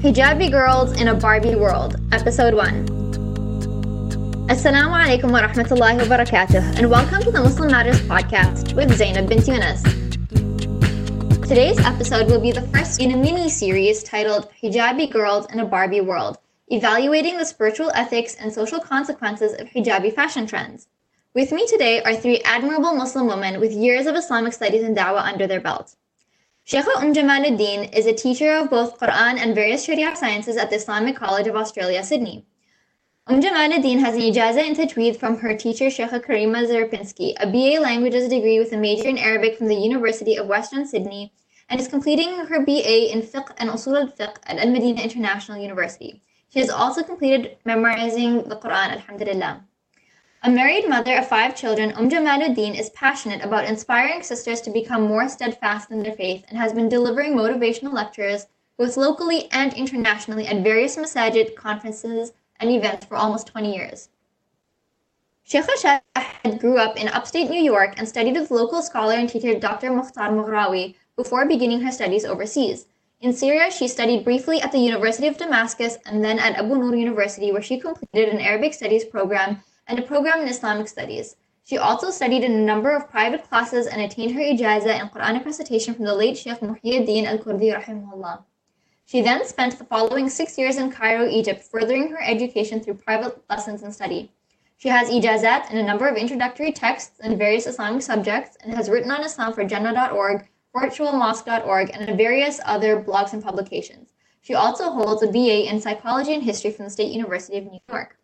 Hijabi Girls in a Barbie World, Episode 1. Assalamu alaikum wa rahmatullahi wa barakatuh, and welcome to the Muslim Matters podcast with Zainab bint Yunus. Today's episode will be the first in a mini-series titled Hijabi Girls in a Barbie World, evaluating the spiritual ethics and social consequences of hijabi fashion trends. With me today are three admirable Muslim women with years of Islamic studies and da'wah under their belt. Sheikha Jamaluddin is a teacher of both Quran and various Sharia sciences at the Islamic College of Australia, Sydney. Jamaluddin has an ijazah in tajweed from her teacher Sheikha Karima Zerpinski, a BA Languages degree with a major in Arabic from the University of Western Sydney, and is completing her BA in Fiqh and Usul al-Fiqh at Al-Madina International University. She has also completed memorizing the Quran, alhamdulillah. A married mother of 5 children, Jamaluddin is passionate about inspiring sisters to become more steadfast in their faith and has been delivering motivational lectures both locally and internationally at various masajid, conferences, and events for almost 20 years. Sheikha Shahid grew up in upstate New York and studied with local scholar and teacher Dr. Mukhtar Mughrawi before beginning her studies overseas. In Syria, she studied briefly at the University of Damascus and then at Abu Nur University, where she completed an Arabic studies program and a program in Islamic studies. She also studied in a number of private classes and attained her ijazah in Quranic recitation from the late Sheikh Muhyiddin al-Kurdi rahimahullah. She then spent the following 6 years in Cairo, Egypt, furthering her education through private lessons and study. She has ijazat in a number of introductory texts in various Islamic subjects and has written on Islam for Jannah.org, virtualmosque.org, and various other blogs and publications. She also holds a BA in psychology and history from the State University of New York.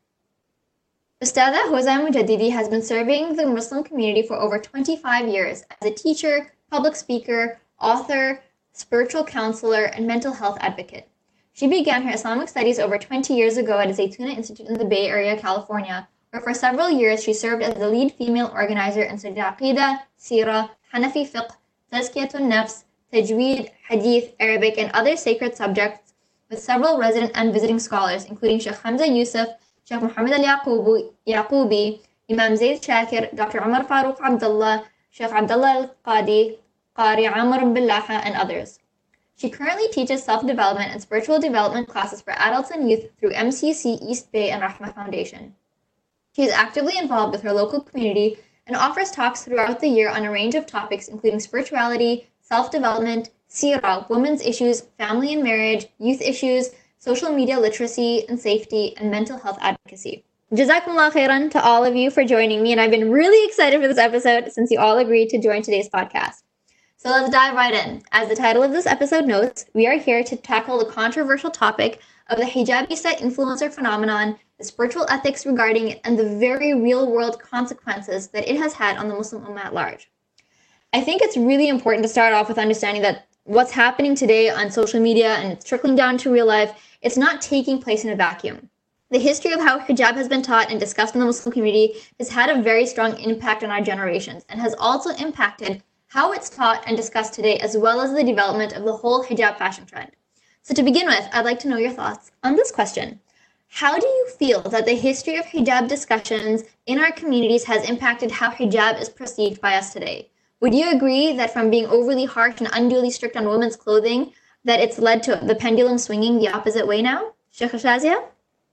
Ustadha Hosea Mujaddidi has been serving the Muslim community for over 25 years as a teacher, public speaker, author, spiritual counselor, and mental health advocate. She began her Islamic studies over 20 years ago at Zaytuna Institute in the Bay Area, California, where for several years she served as the lead female organizer in studied Aqidah, Sirah, Hanafi Fiqh, Tazkiyatun Nafs, Tajweed, Hadith, Arabic, and other sacred subjects with several resident and visiting scholars, including Sheikh Hamza Yusuf, Sheikh Muhammad al-Yaqubi, Imam Zaid Shakir, Dr. Umar Farooq Abdullah, Sheikh Abdullah al-Qadi, Qari Amr Billaha, and others. She currently teaches self-development and spiritual development classes for adults and youth through MCC East Bay and Rahmah Foundation. She is actively involved with her local community and offers talks throughout the year on a range of topics including spirituality, self-development, seerah, women's issues, family and marriage, youth issues, social media literacy and safety, and mental health advocacy. Jazakumullah khairan to all of you for joining me, and I've been really excited for this episode since you all agreed to join today's podcast. So let's dive right in. As the title of this episode notes, we are here to tackle the controversial topic of the hijabista influencer phenomenon, the spiritual ethics regarding it, and the very real-world consequences that it has had on the Muslim Ummah at large. I think it's really important to start off with understanding that what's happening today on social media and it's trickling down to real life, it's not taking place in a vacuum. The history of how hijab has been taught and discussed in the Muslim community has had a very strong impact on our generations and has also impacted how it's taught and discussed today, as well as the development of the whole hijab fashion trend. So to begin with, I'd like to know your thoughts on this question. How do you feel that the history of hijab discussions in our communities has impacted how hijab is perceived by us today? Would you agree that from being overly harsh and unduly strict on women's clothing, that it's led to the pendulum swinging the opposite way now? Sheikha Shazia?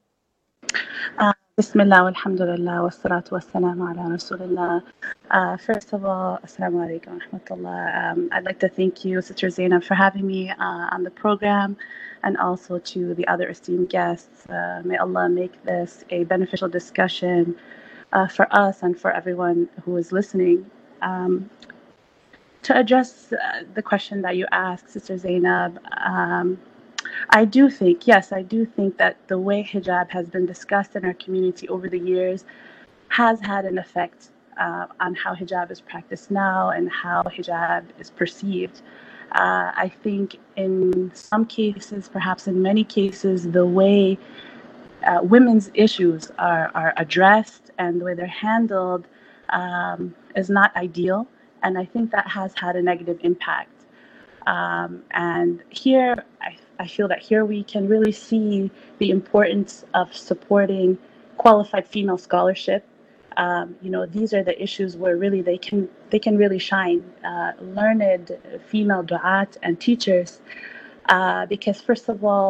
Bismillah, alhamdulillah, wa salatu wa salam ala rasulillah. First of all, assalamu alaikum wa rahmatullah. I'd like to thank you, Sister Zainab, for having me on the program, and also to the other esteemed guests. May Allah make this a beneficial discussion for us and for everyone who is listening. To address the question that you asked, Sister Zainab, I do think that the way hijab has been discussed in our community over the years has had an effect on how hijab is practiced now and how hijab is perceived. I think in some cases, perhaps in many cases, the way women's issues are addressed and the way they're handled is not ideal. And I think that has had a negative impact. And here, I feel that here we can really see the importance of supporting qualified female scholarship. These are the issues where really they can really shine. Learned female du'at and teachers, because first of all,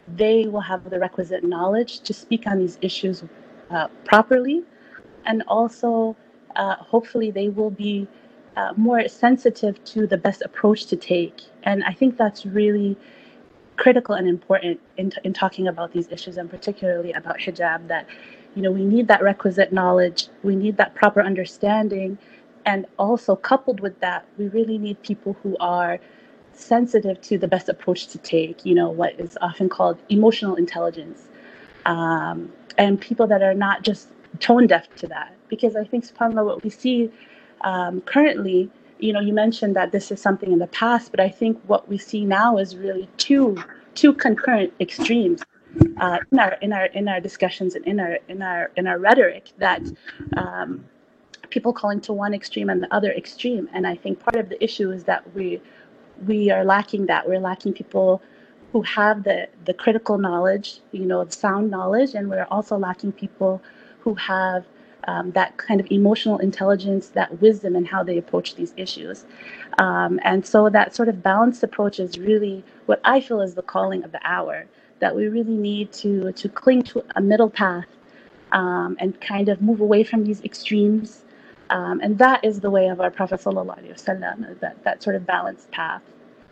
they will have the requisite knowledge to speak on these issues properly, and also hopefully they will be more sensitive to the best approach to take. And I think that's really critical and important in talking about these issues, and particularly about hijab, that we need that requisite knowledge, we need that proper understanding, and also coupled with that, we really need people who are sensitive to the best approach to take, what is often called emotional intelligence, and people that are not just tone deaf to that. Because I think, subhanAllah, what we see currently, you mentioned that this is something in the past, but I think what we see now is really two concurrent extremes in our discussions and in our rhetoric, that people calling to one extreme and the other extreme. And I think part of the issue is that we are lacking that. We're lacking people who have the critical knowledge, the sound knowledge, and we're also lacking people who have that kind of emotional intelligence, that wisdom in how they approach these issues. And so that sort of balanced approach is really what I feel is the calling of the hour, that we really need to cling to a middle path, and kind of move away from these extremes. And that is the way of our Prophet ﷺ, that sort of balanced path.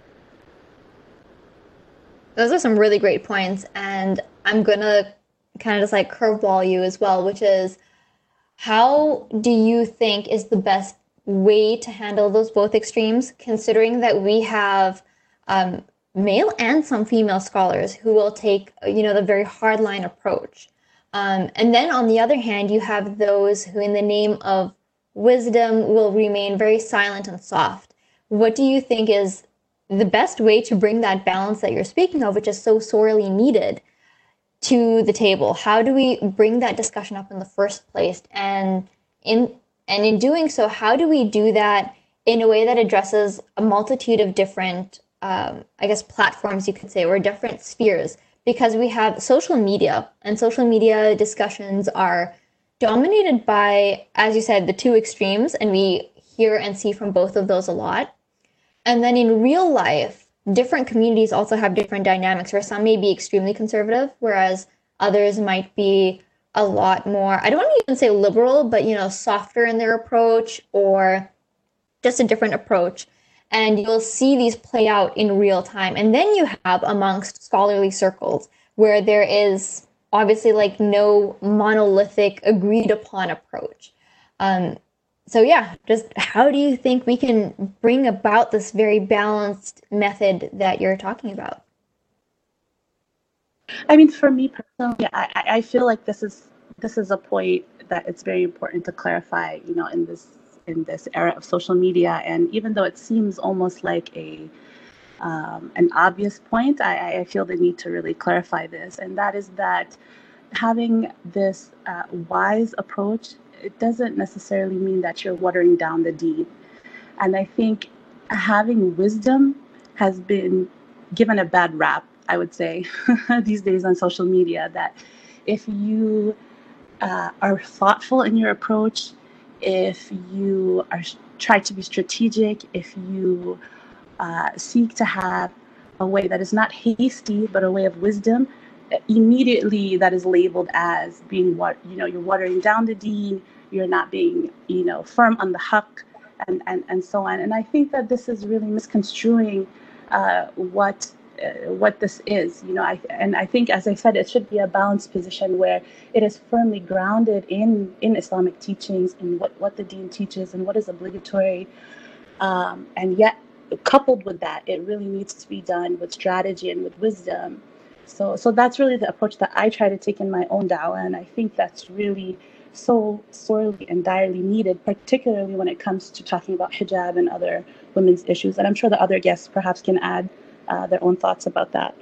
Those are some really great points. And I'm going to kind of just like curveball you as well, which is, how do you think is the best way to handle those both extremes, considering that we have male and some female scholars who will take, the very hardline approach. And then on the other hand, you have those who, in the name of wisdom, will remain very silent and soft. What do you think is the best way to bring that balance that you're speaking of, which is so sorely needed, to the table? How do we bring that discussion up in the first place? And in doing so, how do we do that in a way that addresses a multitude of different, platforms, you could say, or different spheres? Because we have social media, and social media discussions are dominated by, as you said, the two extremes, and we hear and see from both of those a lot. And then in real life, different communities also have different dynamics, where some may be extremely conservative, whereas others might be a lot more, I don't want to even say liberal, but, softer in their approach, or just a different approach. And you'll see these play out in real time. And then you have amongst scholarly circles where there is obviously like no monolithic agreed upon approach. So yeah, just how do you think we can bring about this very balanced method that you're talking about? I mean, for me personally, I feel like this is a point that it's very important to clarify, in this era of social media. And even though it seems almost like an obvious point, I feel the need to really clarify this. And that is that having this wise approach, it doesn't necessarily mean that you're watering down the deen. And I think having wisdom has been given a bad rap, I would say, these days on social media, that if you are thoughtful in your approach, if you try to be strategic, if you seek to have a way that is not hasty, but a way of wisdom, immediately that is labeled as being you're watering down the deen, you're not being, firm on the haqq, and so on. And I think that this is really misconstruing what this is. I think, as I said, it should be a balanced position where it is firmly grounded in Islamic teachings, in what the deen teaches and what is obligatory, and yet coupled with that, it really needs to be done with strategy and with wisdom. So that's really the approach that I try to take in my own da'wah, and I think that's really so sorely and direly needed, particularly when it comes to talking about hijab and other women's issues. And I'm sure the other guests perhaps can add their own thoughts about that.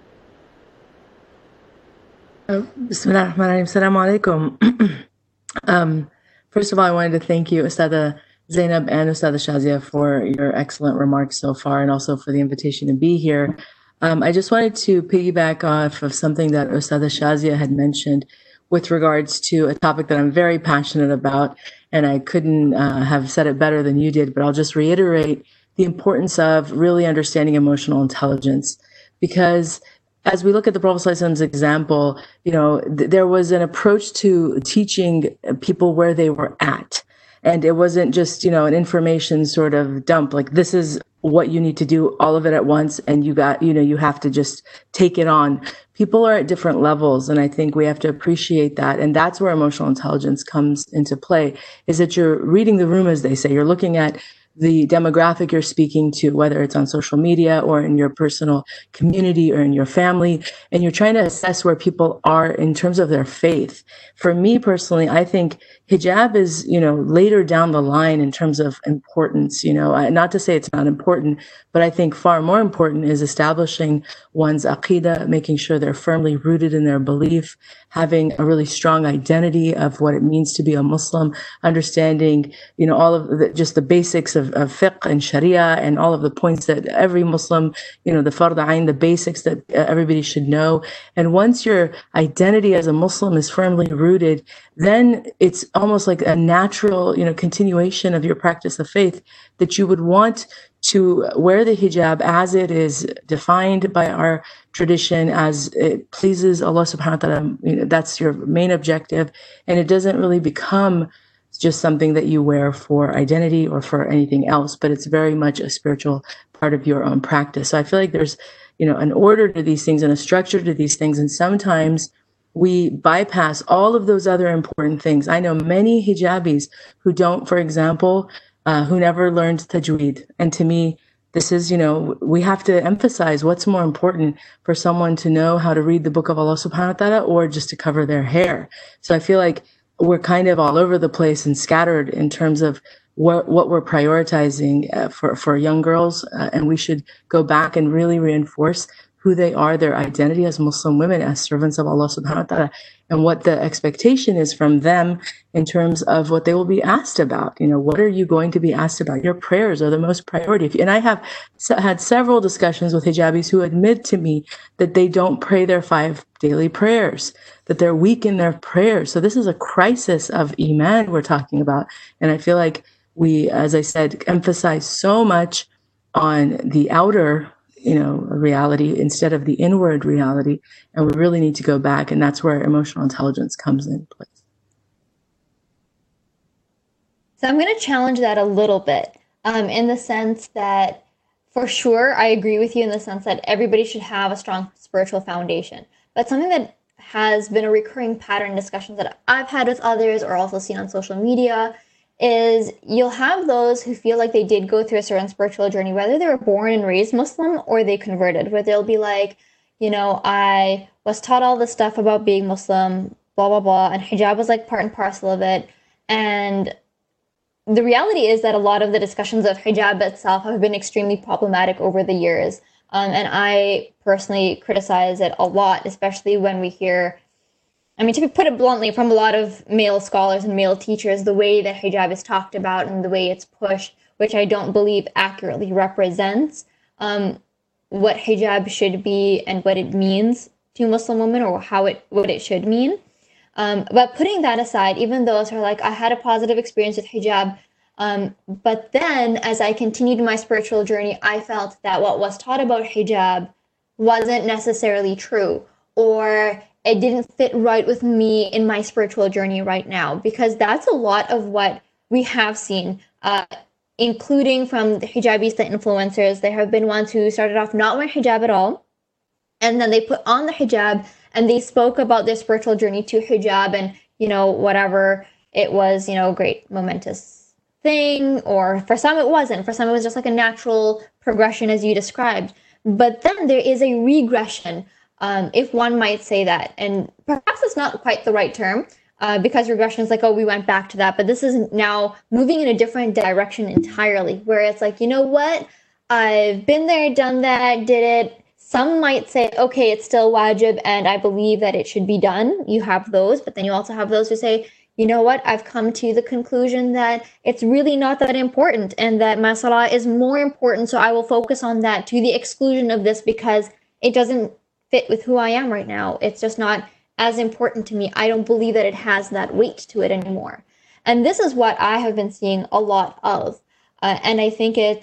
Bismillah ar-Rahman ar-Rahim. Assalamu alaikum. First of all, I wanted to thank you, Ustada Zainab and Ustada Shazia, for your excellent remarks so far, and also for the invitation to be here. I just wanted to piggyback off of something that Ustada Shazia had mentioned with regards to a topic that I'm very passionate about, and I couldn't have said it better than you did, but I'll just reiterate the importance of really understanding emotional intelligence, because as we look at the Prophet ﷺ's example, there was an approach to teaching people where they were at. And it wasn't just, an information sort of dump, like this is what you need to do, all of it at once, and you have to just take it on. People are at different levels, and I think we have to appreciate that. And that's where emotional intelligence comes into play, is that you're reading the room, as they say. You're looking at the demographic you're speaking to, whether it's on social media or in your personal community or in your family, and you're trying to assess where people are in terms of their faith. For me personally, I think hijab is, later down the line in terms of importance, not to say it's not important, but I think far more important is establishing one's aqidah, making sure they're firmly rooted in their belief, having a really strong identity of what it means to be a Muslim, understanding, all of just the basics of fiqh and sharia and all of the points that every Muslim, the fard ayn, the basics that everybody should know. And once your identity as a Muslim is firmly rooted, then it's almost like a natural, continuation of your practice of faith, that you would want to wear the hijab as it is defined by our tradition, as it pleases Allah subhanahu wa ta'ala. That's your main objective. And it doesn't really become just something that you wear for identity or for anything else, but it's very much a spiritual part of your own practice. So I feel like there's, an order to these things and a structure to these things. And sometimes we bypass all of those other important things. I know many hijabis who don't, for example, who never learned tajweed. And to me, this is, we have to emphasize what's more important for someone to know how to read the book of Allah subhanahu wa ta'ala or just to cover their hair. So I feel like we're kind of all over the place and scattered in terms of what we're prioritizing for young girls. And we should go back and really reinforce who they are, their identity as Muslim women, as servants of Allah subhanahu wa ta'ala, and what the expectation is from them in terms of what they will be asked about. What are you going to be asked about? Your prayers are the most priority. And I have had several discussions with hijabis who admit to me that they don't pray their 5 daily prayers, that they're weak in their prayers. So this is a crisis of iman we're talking about. And I feel like we, as I said, emphasize so much on the outer reality instead of the inward reality. And we really need to go back. And that's where emotional intelligence comes in place. So I'm going to challenge that a little bit in the sense that, for sure, I agree with you in the sense that everybody should have a strong spiritual foundation. But something that has been a recurring pattern in discussions that I've had with others or also seen on social media is you'll have those who feel like they did go through a certain spiritual journey, whether they were born and raised Muslim or they converted, where they'll be like, I was taught all this stuff about being Muslim, blah, blah, blah, and hijab was like part and parcel of it. And the reality is that a lot of the discussions of hijab itself have been extremely problematic over the years. And I personally criticize it a lot, especially when we hear, to put it bluntly, from a lot of male scholars and male teachers, the way that hijab is talked about and the way it's pushed, which I don't believe accurately represents what hijab should be and what it means to Muslim women, or what it should mean. But putting that aside, even those who are like, I had a positive experience with hijab, but then as I continued my spiritual journey, I felt that what was taught about hijab wasn't necessarily true, or it didn't fit right with me in my spiritual journey right now, because that's a lot of what we have seen, including from the hijabis, the influencers. There have been ones who started off not wearing hijab at all, and then they put on the hijab and they spoke about their spiritual journey to hijab and, whatever it was, great momentous thing, or for some it wasn't. For some it was just like a natural progression as you described. But then there is a regression, if one might say that. And perhaps it's not quite the right term, because regression is like, oh, we went back to that. But this is now moving in a different direction entirely, where it's like, what? I've been there, done that, did it. Some might say, okay, it's still wajib, and I believe that it should be done. You have those, but then you also have those who say, what? I've come to the conclusion that it's really not that important, and that my salah is more important, so I will focus on that to the exclusion of this because it doesn't fit with who I am right now. It's just not as important to me. I don't believe that it has that weight to it anymore. And this is what I have been seeing a lot of. And I think it's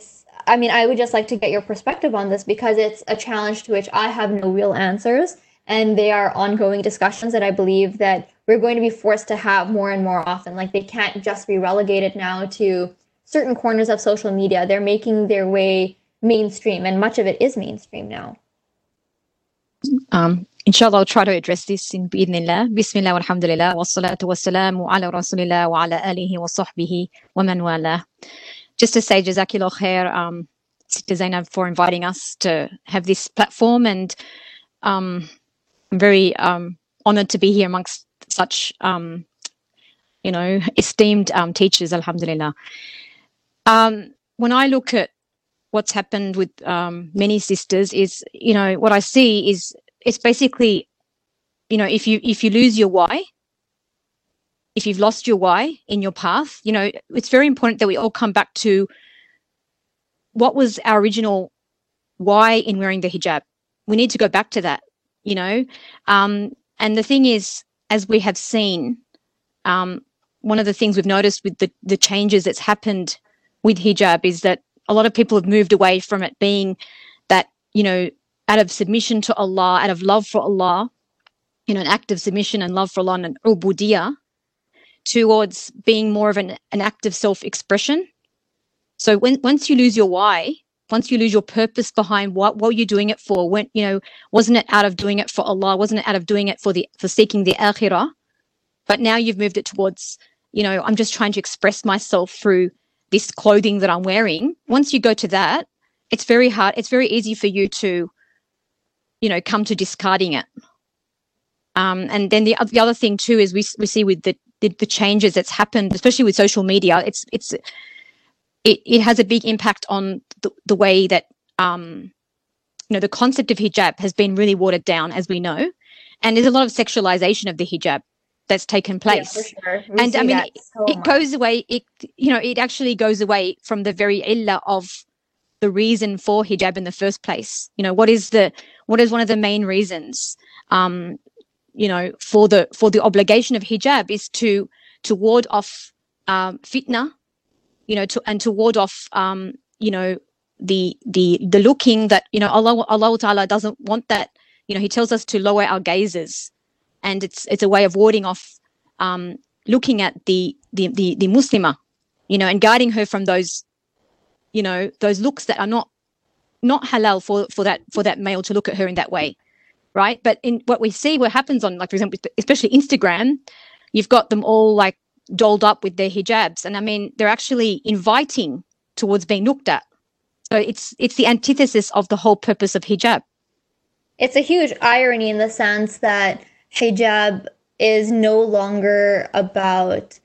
I mean, I would just like to get your perspective on this because it's a challenge to which I have no real answers. And they are ongoing discussions that I believe that we're going to be forced to have more and more often. Like they can't just be relegated now to certain corners of social media. They're making their way mainstream, and much of it is mainstream now. Inshallah, I'll try to address this in bi'idhnillah. Bismillah walhamdulillah wassalatu wassalamu ala rasulillah wa ala alihi wa sahbihi wa man wala. Just to say Jazakillah khair, Sister Zainab, for inviting us to have this platform, and I'm very honored to be here amongst such esteemed teachers, alhamdulillah. When I look at what's happened with many sisters is, what I see is it's basically, if you lose your why, if you've lost your why in your path, it's very important that we all come back to what was our original why in wearing the hijab. We need to go back to that, and the thing is, as we have seen, one of the things we've noticed with the changes that's happened with hijab is that a lot of people have moved away from it being that, out of submission to Allah, out of love for Allah, an act of submission and love for Allah and an ubudiyah, towards being more of an act of self-expression. So once you lose your why, once you lose your purpose behind what were you doing it for, when, wasn't it out of doing it for Allah, wasn't it out of doing it for seeking the akhirah, but now you've moved it towards, I'm just trying to express myself through this clothing that I'm wearing. Once you go to that, it's very hard. It's very easy for you to, come to discarding it. And then the other thing too is we see with the changes that's happened, especially with social media. It has a big impact on the way that the concept of hijab has been really watered down, as we know, and there's a lot of sexualization of the hijab that's taken place. Yeah, for sure. And I mean, it goes away. It actually goes away from the very illah of the reason for hijab in the first place. What is one of the main reasons? For the obligation of hijab is to ward off fitna, to ward off the looking that Allah Ta'ala doesn't want that. He tells us to lower our gazes. And it's a way of warding off looking at the Muslimah, and guarding her from those looks that are not halal for that male to look at her in that way, right? But in what we see, what happens on, like, for example, especially Instagram, you've got them all like dolled up with their hijabs, and I mean they're actually inviting towards being looked at. So it's the antithesis of the whole purpose of hijab. It's a huge irony in the sense that hijab is no longer about,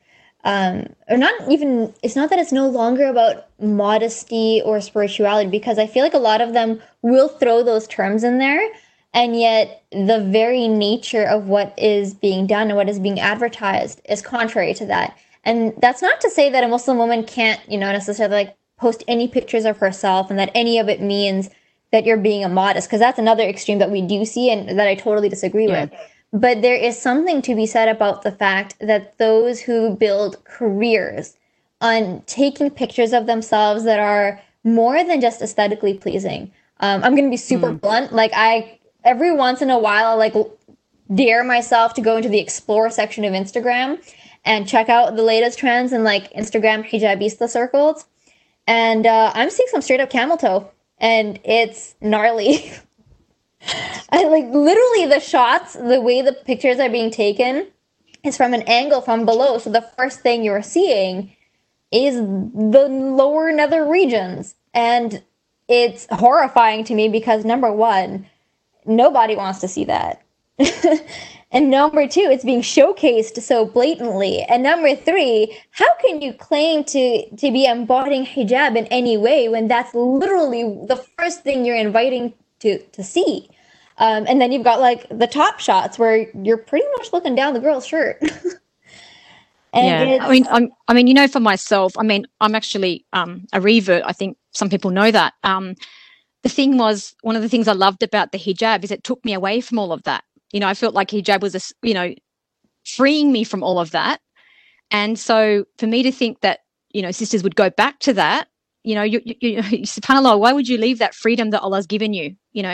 it's not that it's no longer about modesty or spirituality, because I feel like a lot of them will throw those terms in there, and yet the very nature of what is being done and what is being advertised is contrary to that. And that's not to say that a Muslim woman can't, necessarily like post any pictures of herself and that any of it means that you're being immodest, because that's another extreme that we do see and that I totally disagree with. But there is something to be said about the fact that those who build careers on taking pictures of themselves that are more than just aesthetically pleasing. I'm going to be super blunt. Like every once in a while, like dare myself to go into the explore section of Instagram and check out the latest trends in like Instagram hijabista circles. And I'm seeing some straight up camel toe, and it's gnarly. And like literally the shots, the way the pictures are being taken is from an angle from below. So the first thing you're seeing is the lower nether regions. And it's horrifying to me because number one, nobody wants to see that. And number two, it's being showcased so blatantly. And number three, how can you claim to be embodying hijab in any way when that's literally the first thing you're inviting to see? And then you've got like the top shots where you're pretty much looking down the girl's shirt. I mean, for myself, I mean, I'm actually a revert. I think some people know that. The thing was, one of the things I loved about the hijab is it took me away from all of that. I felt like hijab was, freeing me from all of that. And so for me to think that, sisters would go back to that, subhanAllah, why would you leave that freedom that Allah's given you?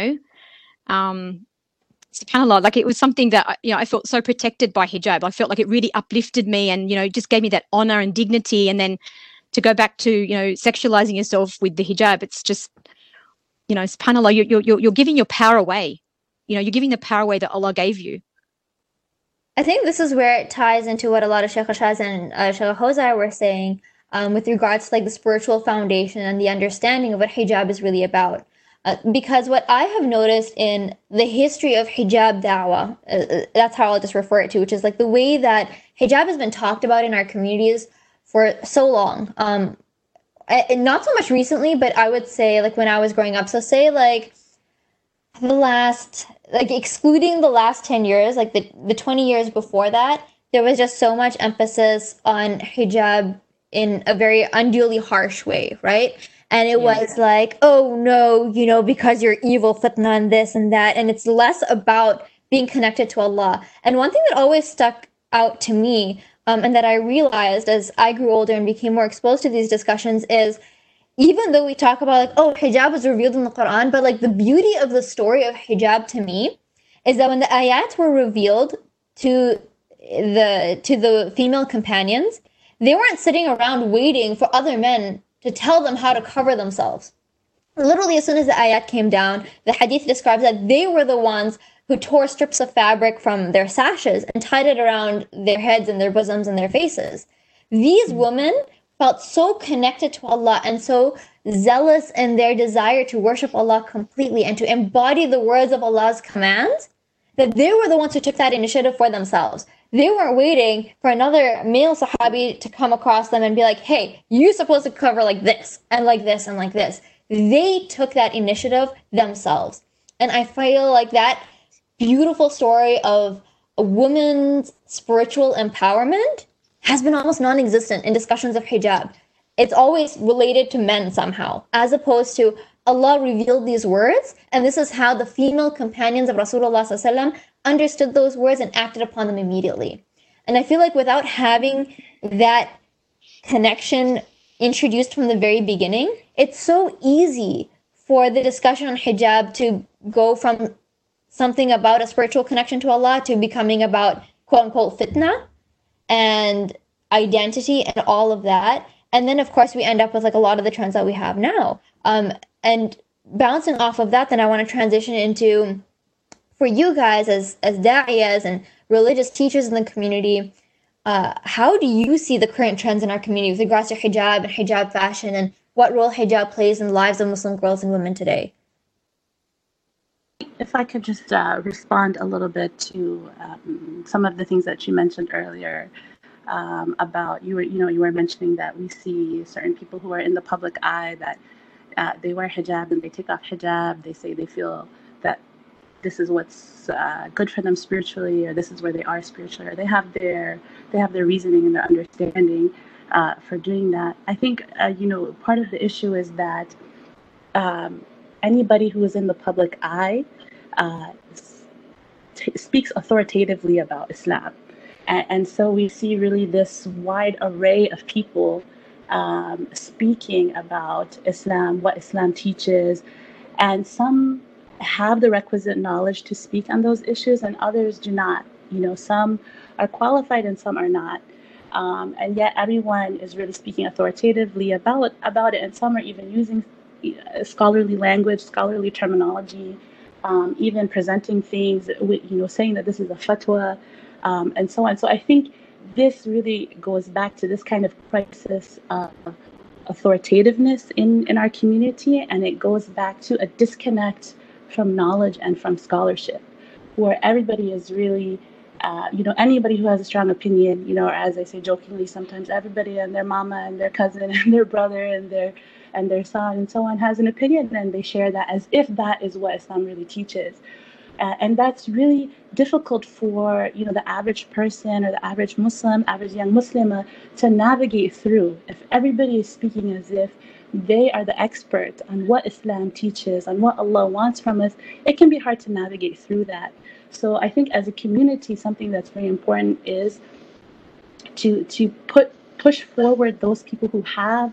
SubhanAllah, like it was something that I felt so protected by hijab. I felt like it really uplifted me, and just gave me that honor and dignity. And then to go back to sexualizing yourself with the hijab, it's just SubhanAllah, you're giving your power away. You're giving the power away that Allah gave you. I think this is where it ties into what a lot of Sheikh Shaz and Sheikh Hosar were saying with regards to like the spiritual foundation and the understanding of what hijab is really about. Because what I have noticed in the history of hijab da'wah, that's how I'll just refer it to, which is like the way that hijab has been talked about in our communities for so long. Not so much recently, but I would say like when I was growing up. So say like the last, like excluding the last 10 years, like the 20 years before that, there was just so much emphasis on hijab in a very unduly harsh way, right? And it was like, oh no, because you're evil, fitna and this and that. And it's less about being connected to Allah. And one thing that always stuck out to me and that I realized as I grew older and became more exposed to these discussions is, even though we talk about like, oh, hijab was revealed in the Quran, but like the beauty of the story of hijab to me is that when the ayat were revealed to the female companions, they weren't sitting around waiting for other men to tell them how to cover themselves. Literally, as soon as the ayat came down, the hadith describes that they were the ones who tore strips of fabric from their sashes and tied it around their heads and their bosoms and their faces. These women felt so connected to Allah and so zealous in their desire to worship Allah completely and to embody the words of Allah's commands that they were the ones who took that initiative for themselves. They weren't waiting for another male sahabi to come across them and be like, hey, you're supposed to cover like this and like this and like this. They took that initiative themselves. And I feel like that beautiful story of a woman's spiritual empowerment has been almost non-existent in discussions of hijab. It's always related to men somehow, as opposed to Allah revealed these words, and this is how the female companions of Rasulullah ﷺ understood those words and acted upon them immediately. And I feel like without having that connection introduced from the very beginning, it's so easy for the discussion on hijab to go from something about a spiritual connection to Allah to becoming about quote-unquote fitna and identity and all of that. And then, of course, we end up with like a lot of the trends that we have now. And bouncing off of that, then I want to transition into, for you guys as da'iyas and religious teachers in the community, how do you see the current trends in our community with regards to hijab and hijab fashion and what role hijab plays in the lives of Muslim girls and women today? If I could just respond a little bit to some of the things that you mentioned earlier about you were mentioning that we see certain people who are in the public eye that they wear hijab and they take off hijab. They say they feel that this is what's good for them spiritually, or this is where they are spiritually, or they have their reasoning and their understanding for doing that. I think part of the issue is that anybody who is in the public eye speaks authoritatively about Islam. And so we see really this wide array of people speaking about Islam, what Islam teaches, and some have the requisite knowledge to speak on those issues and others do not. Some are qualified and some are not. And yet everyone is really speaking authoritatively about it, and some are even using scholarly language, scholarly terminology, even presenting things with, saying that this is a fatwa, and so on. So I think this really goes back to this kind of crisis of authoritativeness in our community, and it goes back to a disconnect from knowledge and from scholarship, where everybody is really, anybody who has a strong opinion, or as I say jokingly sometimes, everybody and their mama and their cousin and their brother and their son and so on has an opinion, and they share that as if that is what Islam really teaches. And that's really difficult for the average person or the average Muslim, average young Muslimah to navigate through. If everybody is speaking as if they are the expert on what Islam teaches, on what Allah wants from us, it can be hard to navigate through that. So I think as a community, something that's very important is to push forward those people who have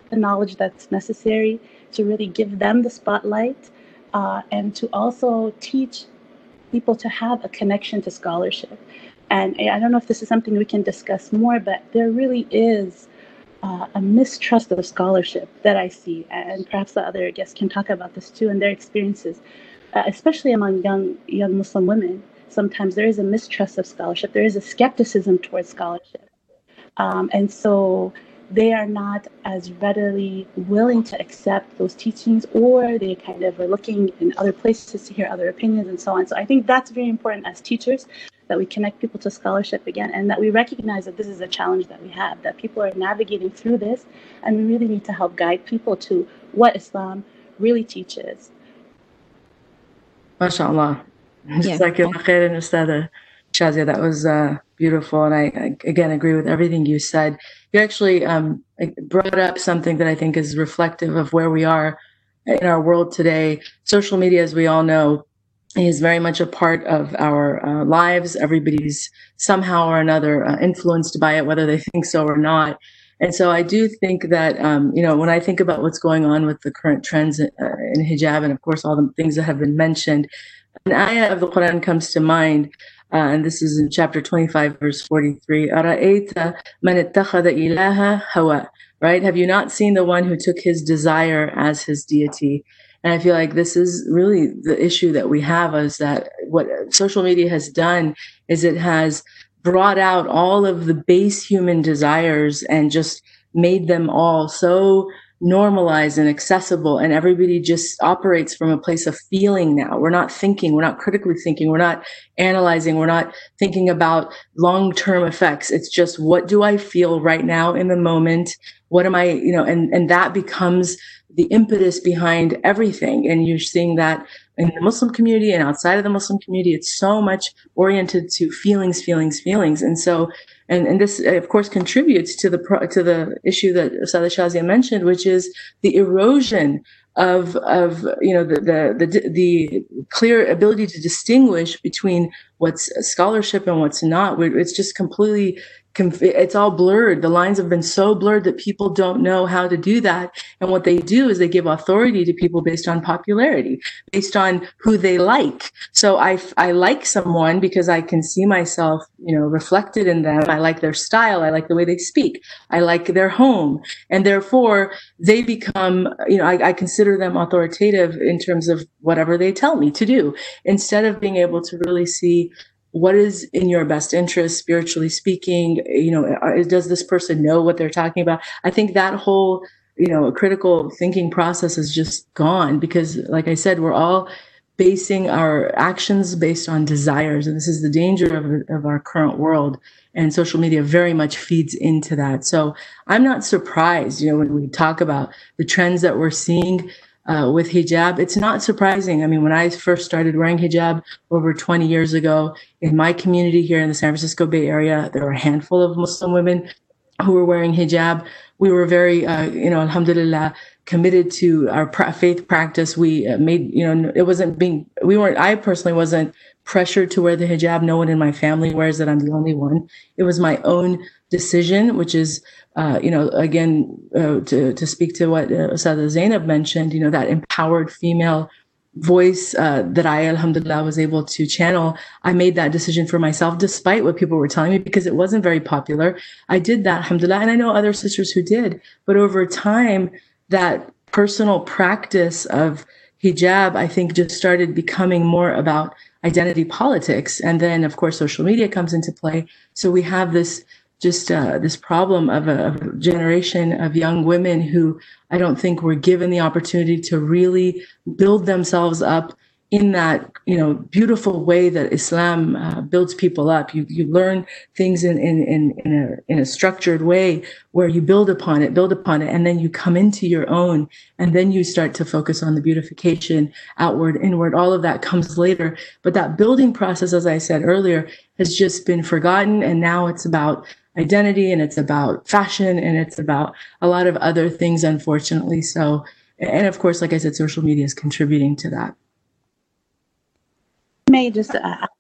the knowledge that's necessary to really give them the spotlight, and to also teach people to have a connection to scholarship. And I don't know if this is something we can discuss more, but there really is a mistrust of scholarship that I see, and perhaps the other guests can talk about this too and their experiences, especially among young Muslim women. Sometimes there is a mistrust of scholarship. There is a skepticism towards scholarship. And so they are not as readily willing to accept those teachings, or they kind of are looking in other places to hear other opinions and so on. So I think that's very important as teachers, that we connect people to scholarship again, and that we recognize that this is a challenge that we have, that people are navigating through this, and we really need to help guide people to what Islam really teaches. MashaAllah. Jazakallah khairan, Ustadha Shazia. That was beautiful. And I again agree with everything you said. You actually brought up something that I think is reflective of where we are in our world today. Social media, as we all know, is very much a part of our lives. Everybody's somehow or another influenced by it, whether they think so or not. And so I do think that, when I think about what's going on with the current trends in hijab, and of course all the things that have been mentioned, an ayah of the Quran comes to mind, and this is in chapter 25, verse 43. أَرَأَيْتَ مَنِ اتَّخَذَ إِلَهَ هَوَى. Right? Have you not seen the one who took his desire as his deity? And I feel like this is really the issue that we have, is that what social media has done is it has brought out all of the base human desires and just made them all so normalized and accessible, and everybody just operates from a place of feeling now. We're not thinking, we're not critically thinking, we're not analyzing, we're not thinking about long-term effects. It's just, what do I feel right now in the moment? What am I, and that becomes the impetus behind everything. And you're seeing that in the Muslim community and outside of the Muslim community. It's so much oriented to feelings. And so, and this of course contributes to the issue that Ustadha Shazia mentioned, which is the erosion of the clear ability to distinguish between what's scholarship and what's not. It's just completely, it's all blurred. The lines have been so blurred that people don't know how to do that. And what they do is they give authority to people based on popularity, based on who they like. So I like someone because I can see myself, reflected in them. I like their style. I like the way they speak. I like their home. And therefore they become, I consider them authoritative in terms of whatever they tell me to do, instead of being able to really see what is in your best interest, spiritually speaking. Does this person know what they're talking about? I think that whole, critical thinking process is just gone, because like I said, we're all basing our actions based on desires. And this is the danger of our current world. And social media very much feeds into that. So I'm not surprised, when we talk about the trends that we're seeing with hijab. It's not surprising. I mean, when I first started wearing hijab over 20 years ago in my community here in the San Francisco Bay Area, there were a handful of Muslim women who were wearing hijab. We were very, alhamdulillah, committed to our faith practice. We made, I personally wasn't pressured to wear the hijab. No one in my family wears it. I'm the only one. It was my own decision, which is, to speak to what Ustadha Zainab mentioned, that empowered female voice that I, alhamdulillah, was able to channel. I made that decision for myself, despite what people were telling me, because it wasn't very popular. I did that, alhamdulillah, and I know other sisters who did. But over time, that personal practice of hijab, I think, just started becoming more about identity politics. And then, of course, social media comes into play. So we have this problem of a generation of young women who I don't think were given the opportunity to really build themselves up in that, beautiful way that Islam builds people up. You learn things in a structured way where you build upon it, and then you come into your own, and then you start to focus on the beautification, outward, inward. All of that comes later. But that building process, as I said earlier, has just been forgotten, and now it's about identity, and it's about fashion, and it's about a lot of other things, unfortunately. So, and of course, like I said, social media is contributing to that. May just add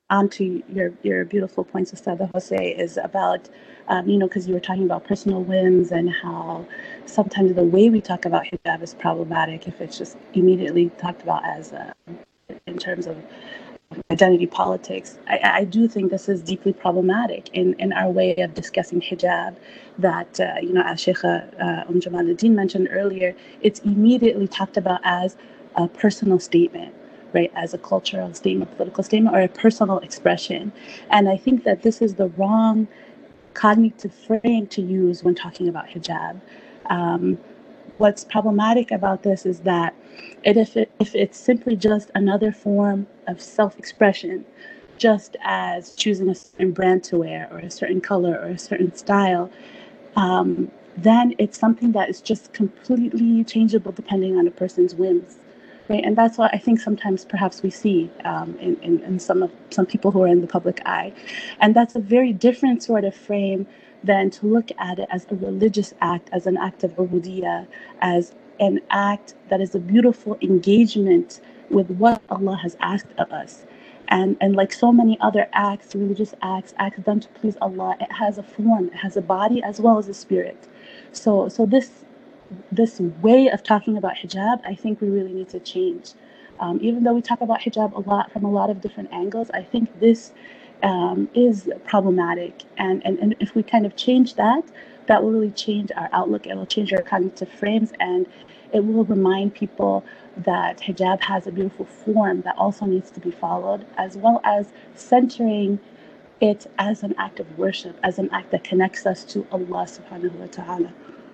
onto your beautiful points, Ustadha Jose, is about, because you were talking about personal whims and how sometimes the way we talk about hijab is problematic if it's just immediately talked about as in terms of identity politics. I do think this is deeply problematic in our way of discussing hijab, that, as Sheikha Jamaluddin mentioned earlier, it's immediately talked about as a personal statement, right, as a cultural statement, political statement, or a personal expression. And I think that this is the wrong cognitive frame to use when talking about hijab. What's problematic about this is that if it's simply just another form of self-expression, just as choosing a certain brand to wear or a certain color or a certain style, then it's something that is just completely changeable depending on a person's whims. Right? And that's what I think sometimes perhaps we see in some people who are in the public eye. And that's a very different sort of frame than to look at it as a religious act, as an act of ubudiyya, as an act that is a beautiful engagement with what Allah has asked of us. And like so many other acts, religious acts done to please Allah, it has a form, it has a body as well as a spirit. So this way of talking about hijab, I think we really need to change. Even though we talk about hijab a lot from a lot of different angles, I think this is problematic. And if we kind of change that will really change our outlook. It will change our cognitive frames, and it will remind people that hijab has a beautiful form that also needs to be followed, as well as centering it as an act of worship, as an act that connects us to Allah subhanahu wa ta'ala.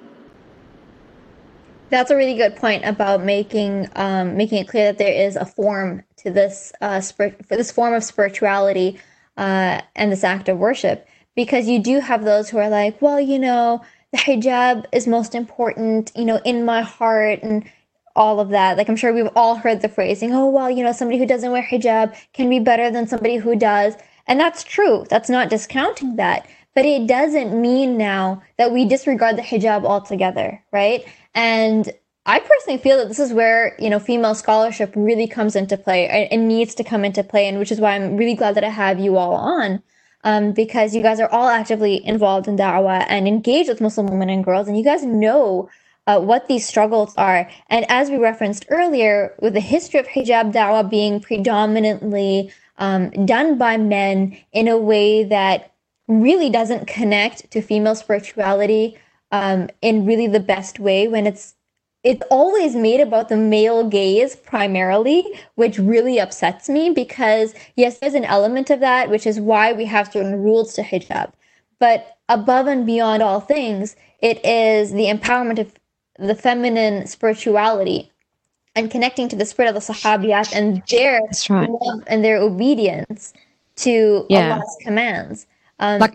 That's a really good point about making it clear that there is a form to this for this form of spirituality and this act of worship, because you do have those who are like, well, the hijab is most important, in my heart and all of that. Like, I'm sure we've all heard the phrasing, oh, well, somebody who doesn't wear hijab can be better than somebody who does. And that's true. That's not discounting that. But it doesn't mean now that we disregard the hijab altogether, right? And I personally feel that this is where, female scholarship really comes into play and needs to come into play, and which is why I'm really glad that I have you all on, because you guys are all actively involved in da'wah and engaged with Muslim women and girls, and you guys know what these struggles are. And as we referenced earlier, with the history of hijab da'wah being predominantly done by men in a way that really doesn't connect to female spirituality in really the best way, when it's always made about the male gaze primarily, which really upsets me, because yes, there's an element of that, which is why we have certain rules to hijab. But above and beyond all things, it is the empowerment of the feminine spirituality and connecting to the spirit of the Sahabiyat and their love and their obedience to Allah's commands. Go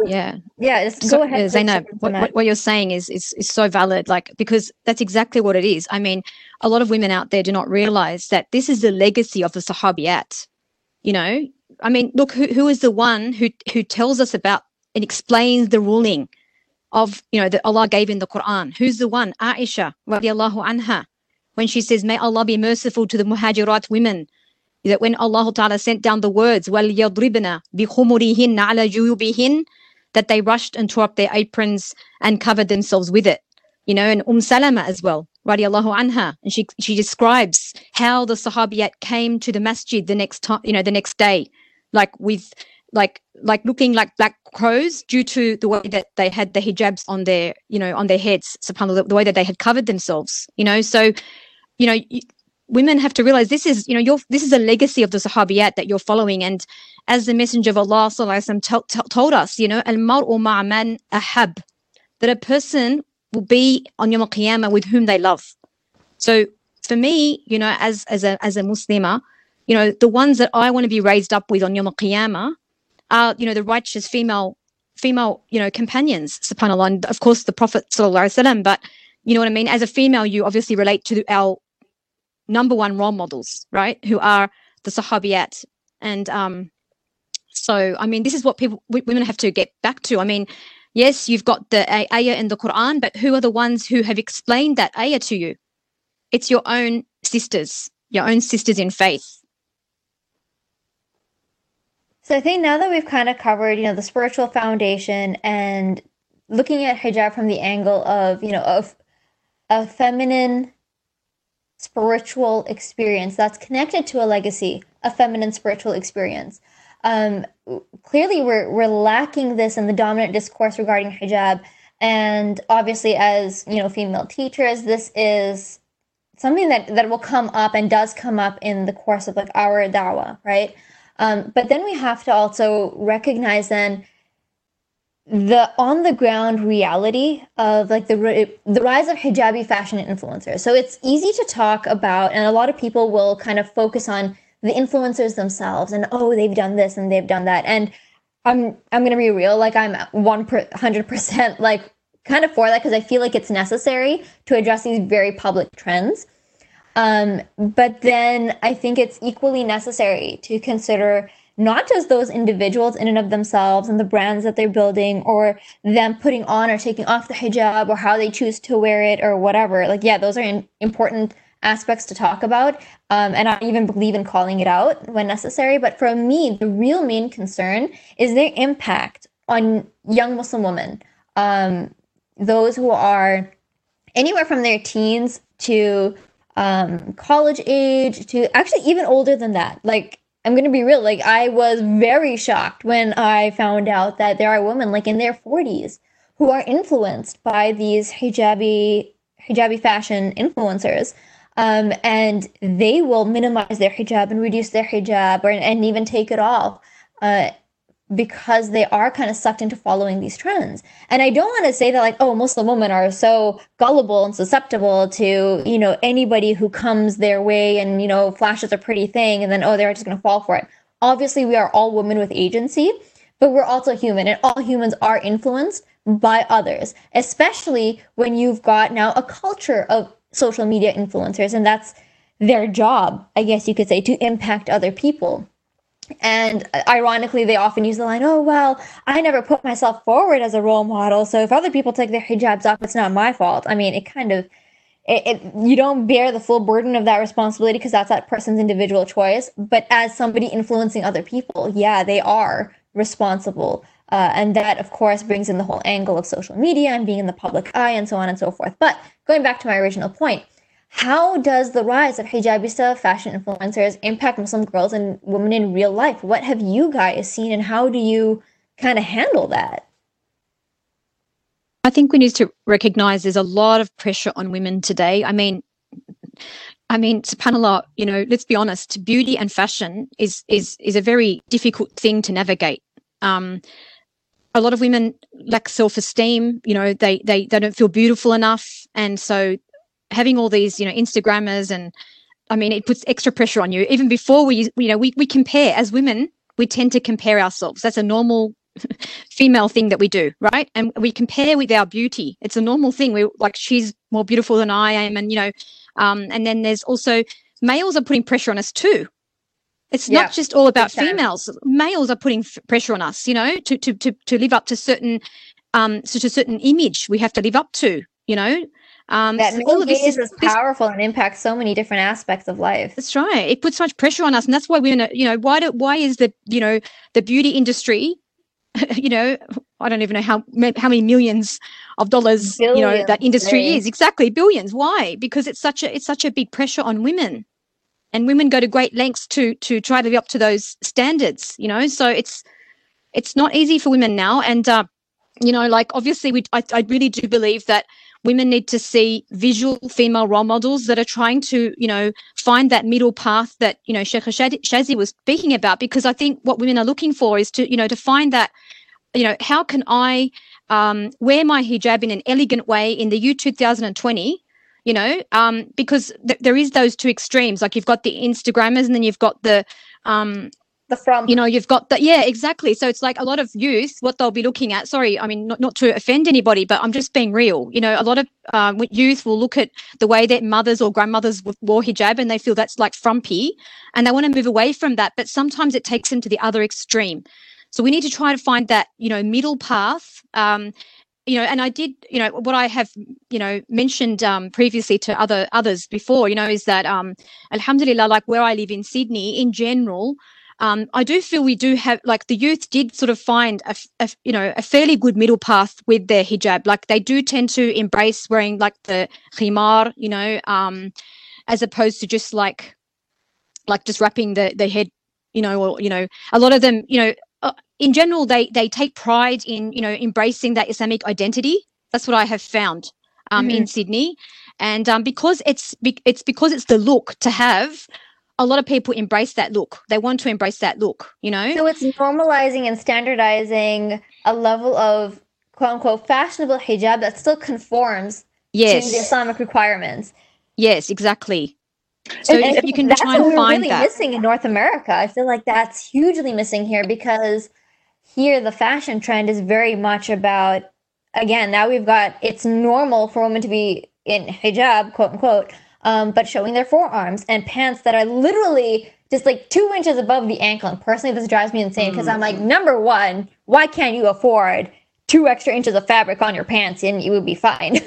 ahead, Zainab. What you're saying is so valid, because that's exactly what it is. I mean, a lot of women out there do not realize that this is the legacy of the Sahabiyat. I mean, look, who is the one who tells us about and explains the ruling of, that Allah gave in the Quran? Who's the one? Aisha radiallahu anha, when she says, may Allah be merciful to the Muhajirat women, that when Allah Ta'ala sent down the words, وَلْيَضْرِبْنَ بِخُمُرِهِنَّ عَلَى جُيُوبِهِنَّ, that they rushed and tore up their aprons and covered themselves with it. And Salama as well, radiallahu anha, and she describes how the Sahabiyat came to the masjid the next time, the next day, looking like black crows due to the way that they had the hijabs on their, on their heads, subhanAllah, the way that they had covered themselves, so, women have to realize this is, this is a legacy of the Sahabiyat that you're following. And as the Messenger of Allah told us, al-mar'u ma'a man ahab, that a person will be on Yawm al-Qiyamah with whom they love. So for me, as a Muslimah, the ones that I want to be raised up with on Yawm al-Qiyamah are, the righteous female, companions, subhanAllah, and of course the Prophet sallallahu alaihi wasallam. But you know what I mean? As a female, you obviously relate to our number one role models, right? Who are the Sahabiyat. And so, I mean, this is what women have to get back to. I mean, yes, you've got the ayah in the Quran, but who are the ones who have explained that ayah to you? It's your own sisters in faith. So I think now that we've kind of covered, the spiritual foundation and looking at hijab from the angle of, of a feminine spiritual experience that's connected to a legacy, a feminine spiritual experience. Clearly, we're lacking this in the dominant discourse regarding hijab, and obviously, as female teachers, this is something that will come up and does come up in the course of like our dawah, right? But then we have to also recognize then the on the ground reality of like the rise of hijabi fashion influencers. So it's easy to talk about, and a lot of people will kind of focus on the influencers themselves and, oh, they've done this and they've done that. And I'm gonna be real, like I'm 100% like kind of for that, because I feel like it's necessary to address these very public trends. But then I think it's equally necessary to consider not just those individuals in and of themselves and the brands that they're building, or them putting on or taking off the hijab, or how they choose to wear it, or whatever. Like, yeah, those are important aspects to talk about. And I even believe in calling it out when necessary. But for me, the real main concern is their impact on young Muslim women, those who are anywhere from their teens to college age, to actually even older than that. Like, I'm going to be real. Like, I was very shocked when I found out that there are women like in their 40s who are influenced by these hijabi fashion influencers. And they will minimize their hijab and reduce their hijab, and even take it off, because they are kind of sucked into following these trends. And I don't want to say that like, oh, Muslim women are so gullible and susceptible to, anybody who comes their way and, flashes a pretty thing and then, oh, they're just going to fall for it. Obviously, we are all women with agency, but we're also human, and all humans are influenced by others, especially when you've got now a culture of social media influencers, and that's their job, I guess you could say, to impact other people. And ironically, they often use the line, oh, well, I never put myself forward as a role model, so if other people take their hijabs off, it's not my fault. I mean, you don't bear the full burden of that responsibility, because that's that person's individual choice. But as somebody influencing other people, yeah, they are responsible. And that, of course, brings in the whole angle of social media and being in the public eye and so on and so forth. But going back to my original point, how does the rise of hijabista fashion influencers impact Muslim girls and women in real life? What have you guys seen, and how do you kind of handle that? I think we need to recognize there's a lot of pressure on women today. I mean, subhanAllah, let's be honest, beauty and fashion is a very difficult thing to navigate. A lot of women lack self-esteem, they don't feel beautiful enough. And so having all these, Instagrammers, and it puts extra pressure on you. Even before we compare as women, we tend to compare ourselves. That's a normal female thing that we do, right? And we compare with our beauty. It's a normal thing. We're like, she's more beautiful than I am. And, and then there's also males are putting pressure on us too. It's not just all about females. Males are putting pressure on us, to live up to certain image we have to live up to, that so all of this is powerful and impacts so many different aspects of life. That's right. It puts so much pressure on us, and that's why we're, why is the beauty industry, I don't even know how many millions of dollars, Billions, that industry is. Exactly, billions. Why? Because it's such a big pressure on women. And women go to great lengths to try to live up to those standards, So it's not easy for women now. And, obviously I really do believe that women need to see visual female role models that are trying to, find that middle path that, Sheikh Shazi was speaking about, because I think what women are looking for is to, to find that, how can I wear my hijab in an elegant way in the year 2020, because there is those two extremes. Like, you've got the Instagrammers, and then you've got the from, you've got that. Yeah, exactly. So it's like a lot of youth, what they'll be looking at, sorry, not to offend anybody, but I'm just being real. A lot of youth will look at the way that mothers or grandmothers wore hijab, and they feel that's like frumpy, and they want to move away from that. But sometimes it takes them to the other extreme. So we need to try to find that, middle path. And I did, what I have, mentioned previously to others before, is that, alhamdulillah, like where I live in Sydney in general, I do feel we do have, like, the youth did sort of find a fairly good middle path with their hijab. Like, they do tend to embrace wearing like the khimar, as opposed to just like just wrapping the head, or a lot of them, in general, they take pride in embracing that Islamic identity. That's what I have found in Sydney, and because it's the look to have. A lot of people embrace that look. They want to embrace that look, So it's normalizing and standardizing a level of quote unquote fashionable hijab that still conforms to the Islamic requirements. Yes, exactly. So if you can try and find really that. Missing in North America. I feel like that's hugely missing here, because here the fashion trend is very much about, again, now it's normal for women to be in hijab, quote unquote, but showing their forearms and pants that are literally just like 2 inches above the ankle. And personally, this drives me insane, because I'm like, number one, why can't you afford 2 extra inches of fabric on your pants and you would be fine?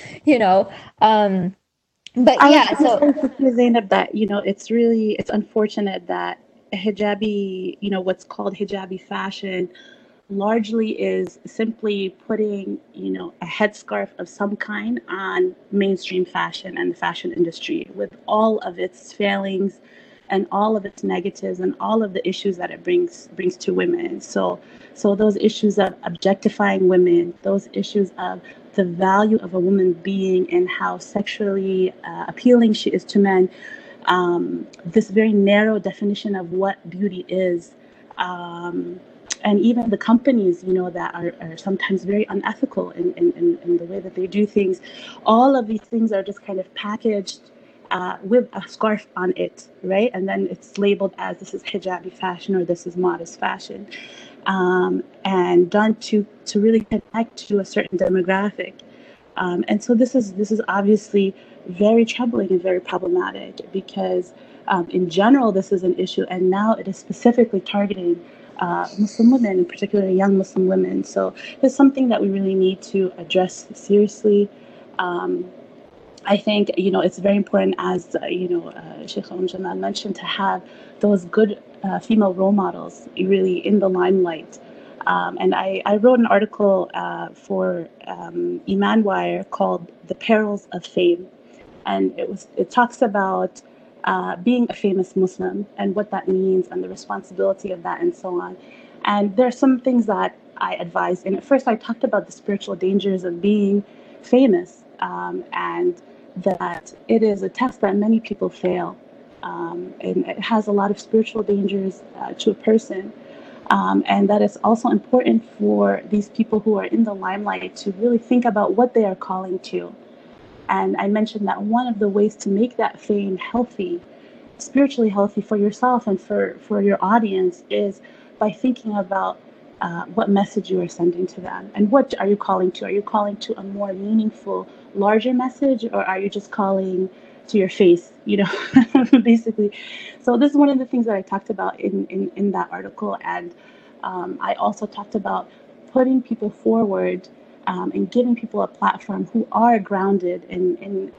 But yeah, so Zainab, that it's unfortunate that hijabi, what's called hijabi fashion, largely is simply putting, a headscarf of some kind on mainstream fashion and the fashion industry, with all of its failings and all of its negatives and all of the issues that it brings to women. So those issues of objectifying women, those issues of the value of a woman being and how sexually appealing she is to men, this very narrow definition of what beauty is, and even the companies, that are sometimes very unethical in the way that they do things. All of these things are just kind of packaged with a scarf on it, right? And then it's labeled as this is hijabi fashion or this is modest fashion, and done to really connect to a certain demographic. And so this is obviously very troubling and very problematic, because in general this is an issue, and now it is specifically targeting Muslim women, in particular young Muslim women. So it's something that we really need to address seriously. I think, it's very important, as, Sheikh Jamal mentioned, to have those good female role models really in the limelight. And I wrote an article for Iman Wire called "The Perils of Fame," and it talks about being a famous Muslim and what that means and the responsibility of that and so on. And there are some things that I advise. And at first I talked about the spiritual dangers of being famous, and that it is a test that many people fail. And it has a lot of spiritual dangers to a person. And that it's also important for these people who are in the limelight to really think about what they are calling to. And I mentioned that one of the ways to make that fame healthy, spiritually healthy for yourself and for your audience, is by thinking about what message you are sending to them. And what are you calling to? Are you calling to a more meaningful, larger message, or are you just calling to your face, basically? So this is one of the things that I talked about in that article. And I also talked about putting people forward and giving people a platform who are grounded in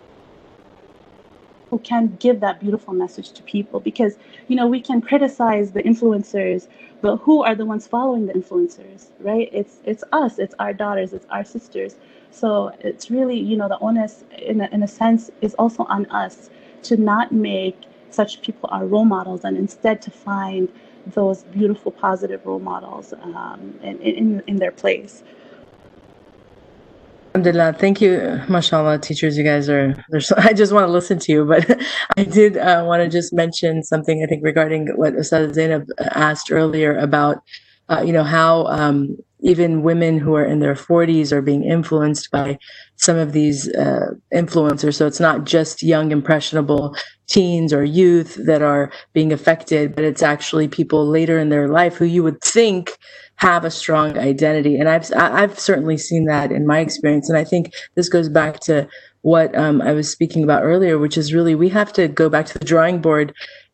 who can give that beautiful message to people. Because, we can criticize the influencers, but who are the ones following the influencers, right? It's us, it's our daughters, it's our sisters. So it's really, the onus, in a sense, is also on us to not make such people our role models, and instead to find those beautiful, positive role models in their place. Alhamdulillah. Thank you, mashallah, teachers. You guys I just want to listen to you, but I did want to just mention something, I think, regarding what Ustad Zainab asked earlier about, how even women who are in their 40s are being influenced by some of these influencers. So it's not just young, impressionable teens or youth that are being affected, but it's actually people later in their life who you would think have a strong identity. And I've certainly seen that in my experience. And I think this goes back to what I was speaking about earlier, which is really we have to go back to the drawing board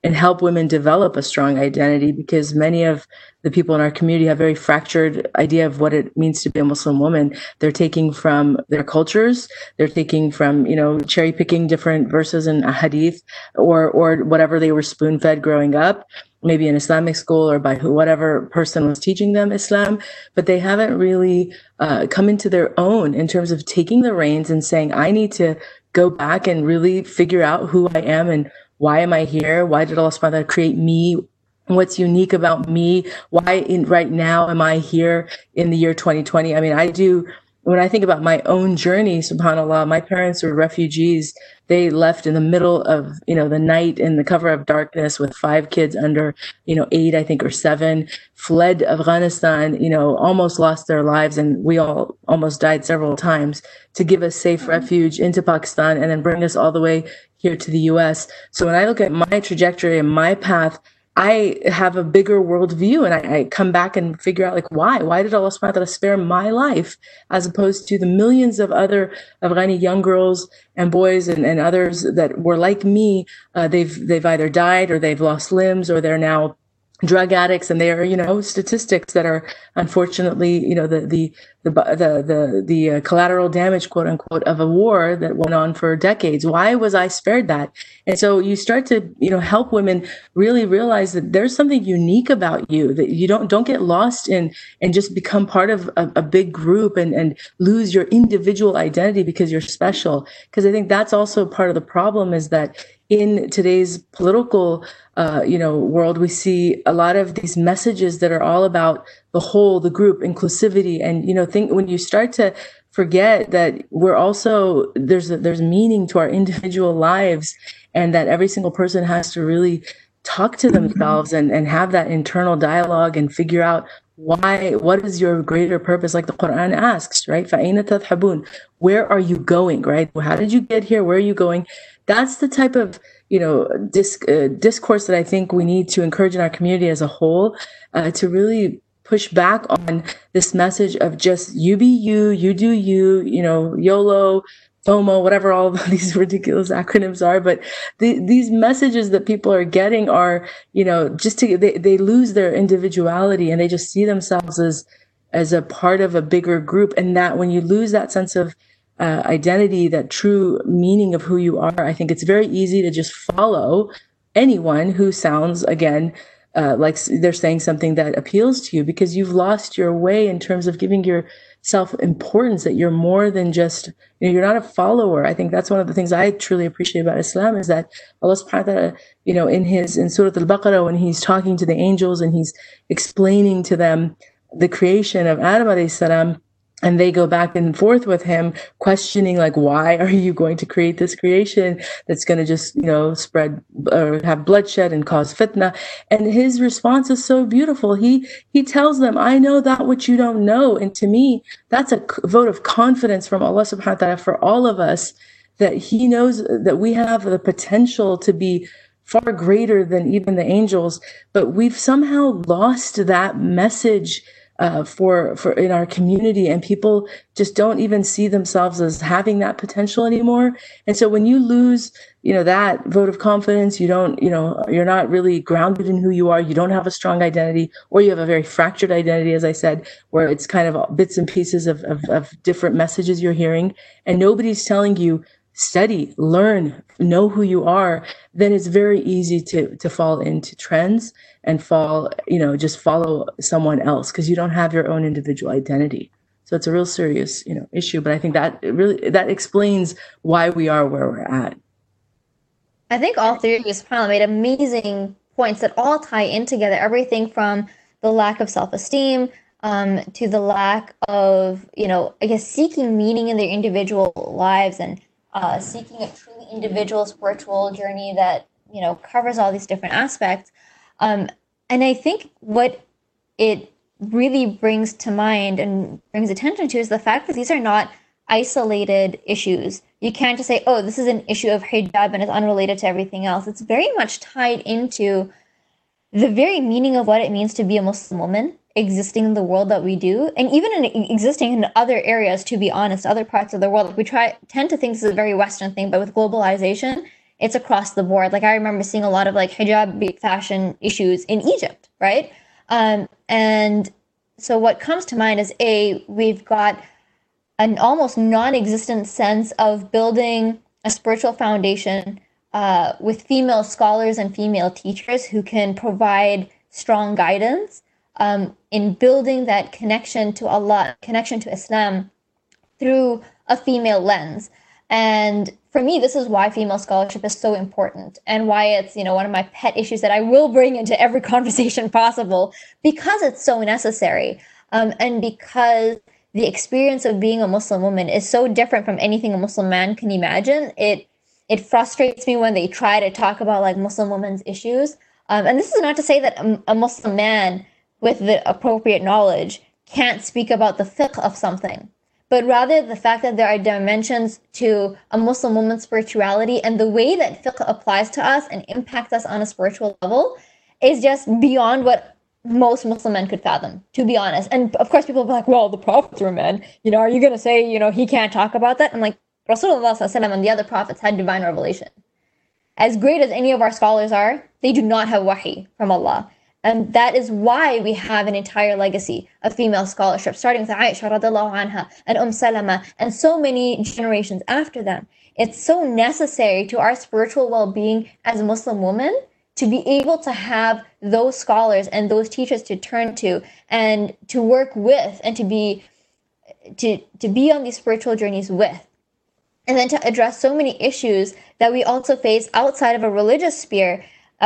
and help women develop a strong identity, because many of the people in our community have very fractured idea of what it means to be a Muslim woman. They're taking from their cultures, they're taking from, cherry picking different verses in a hadith or whatever they were spoon fed growing up, maybe in Islamic school or by whatever person was teaching them Islam, but they haven't really come into their own in terms of taking the reins and saying, I need to go back and really figure out who I am and why am I here? Why did Allah subhanahu wa ta'ala create me? What's unique about me? Why right now am I here in the year 2020? I mean, when I think about my own journey, subhanAllah, my parents were refugees. They left in the middle of, the night in the cover of darkness with 5 kids under, 8, I think, or 7, fled Afghanistan, almost lost their lives. And we all almost died several times to give us safe refuge into Pakistan and then bring us all the way here to the US. So when I look at my trajectory and my path, I have a bigger worldview, and I come back and figure out why did Allah subhanahu wa ta'ala spare my life as opposed to the millions of other Afghani young girls and boys and others that were like me. They've either died or they've lost limbs or they're now drug addicts, and they are, statistics that are unfortunately, the collateral damage, quote unquote, of a war that went on for decades. Why was I spared that? And so you start to, help women really realize that there's something unique about you, that you don't get lost in and just become part of a big group and lose your individual identity because you're special. Because I think that's also part of the problem, is that in today's political, world, we see a lot of these messages that are all about the whole, the group, inclusivity, and think when you start to forget that we're also there's meaning to our individual lives, and that every single person has to really talk to themselves and have that internal dialogue and figure out what is your greater purpose, like the Quran asks, right? فَأَيْنَ تَذْهَبُونَ? Where are you going, right? How did you get here? Where are you going? That's the type of discourse that I think we need to encourage in our community as a whole, to really push back on this message of just you be you do you, YOLO, FOMO, whatever all of these ridiculous acronyms are. But these messages that people are getting are, they lose their individuality, and they just see themselves as a part of a bigger group. And that when you lose that sense of identity, that true meaning of who you are, I think it's very easy to just follow anyone who sounds, again, like they're saying something that appeals to you, because you've lost your way in terms of giving yourself importance, that you're more than just, you're not a follower. I think that's one of the things I truly appreciate about Islam, is that Allah subhanahu wa ta'ala, in Surah Al-Baqarah, when he's talking to the angels and he's explaining to them the creation of Adam alayhi salam, and they go back and forth with him, questioning, why are you going to create this creation that's going to just, spread or have bloodshed and cause fitna? And his response is so beautiful. He tells them, I know that which you don't know. And to me, that's a vote of confidence from Allah subhanahu wa ta'ala for all of us, that he knows that we have the potential to be far greater than even the angels, but we've somehow lost that message for in our community, and people just don't even see themselves as having that potential anymore. And so when you lose, that vote of confidence, you're not really grounded in who you are. You don't have a strong identity, or you have a very fractured identity, as I said, where it's kind of bits and pieces of different messages you're hearing, and nobody's telling you, study, learn, know who you are. Then it's very easy to fall into trends and just follow someone else, because you don't have your own individual identity. So it's a real serious, issue. But I think that explains why we are where we're at. I think all three of you made amazing points that all tie in together. Everything from the lack of self-esteem, to the lack of, seeking meaning in their individual lives, and seeking a truly individual spiritual journey that, covers all these different aspects. And I think what it really brings to mind and brings attention to is the fact that these are not isolated issues. You can't just say, oh, this is an issue of hijab and it's unrelated to everything else. It's very much tied into the very meaning of what it means to be a Muslim woman existing in the world that we do, and even existing in other areas, to be honest, other parts of the world. We tend to think this is a very Western thing, but with globalization, it's across the board. Like I remember seeing a lot of like hijab fashion issues in Egypt, right? And so what comes to mind is we've got an almost non-existent sense of building a spiritual foundation with female scholars and female teachers who can provide strong guidance in building that connection to Allah, connection to Islam through a female lens. And for me, this is why female scholarship is so important and why it's, one of my pet issues that I will bring into every conversation possible, because it's so necessary. And because the experience of being a Muslim woman is so different from anything a Muslim man can imagine. It frustrates me when they try to talk about like Muslim women's issues. And this is not to say that a Muslim man with the appropriate knowledge can't speak about the fiqh of something, but rather the fact that there are dimensions to a Muslim woman's spirituality and the way that fiqh applies to us and impacts us on a spiritual level is just beyond what most Muslim men could fathom, to be honest. And of course, people will be like, well, the prophets were men. Are you going to say, he can't talk about that? I'm like, Rasulullah and the other prophets had divine revelation. As great as any of our scholars are, they do not have wahi from Allah. And that is why we have an entire legacy of female scholarship, starting with Aisha radiallahu anha and Salama and so many generations after them. It's so necessary to our spiritual well-being as a Muslim woman to be able to have those scholars and those teachers to turn to and to work with and to be on these spiritual journeys with. And then to address so many issues that we also face outside of a religious sphere,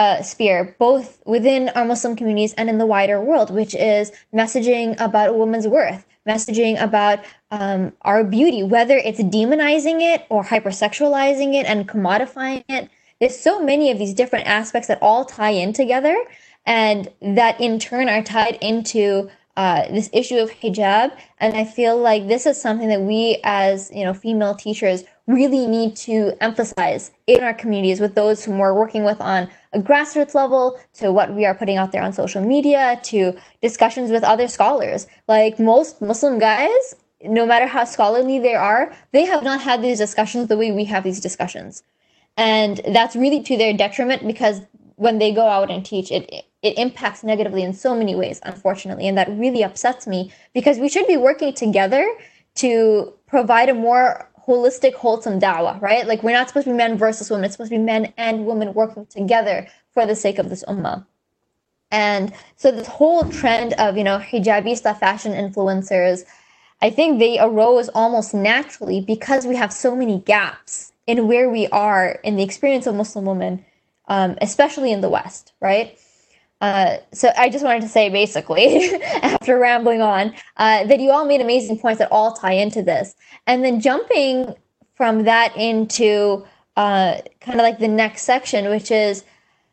both within our Muslim communities and in the wider world, which is messaging about a woman's worth, messaging about our beauty, whether it's demonizing it or hypersexualizing it and commodifying it. There's so many of these different aspects that all tie in together and that in turn are tied into this issue of hijab. And I feel like this is something that we as female teachers really need to emphasize in our communities with those whom we're working with on a grassroots level, to what we are putting out there on social media, to discussions with other scholars. Like most Muslim guys, no matter how scholarly they are, they have not had these discussions the way we have these discussions. And that's really to their detriment, because when they go out and teach, it impacts negatively in so many ways, unfortunately. And that really upsets me, because we should be working together to provide a more holistic, wholesome da'wah, right? Like, we're not supposed to be men versus women. It's supposed to be men and women working together for the sake of this ummah. And so this whole trend of, hijabista fashion influencers, I think they arose almost naturally because we have so many gaps in where we are in the experience of Muslim women, especially in the West, right? So I just wanted to say, basically, after rambling on, that you all made amazing points that all tie into this. And then jumping from that into kind of like the next section, which is,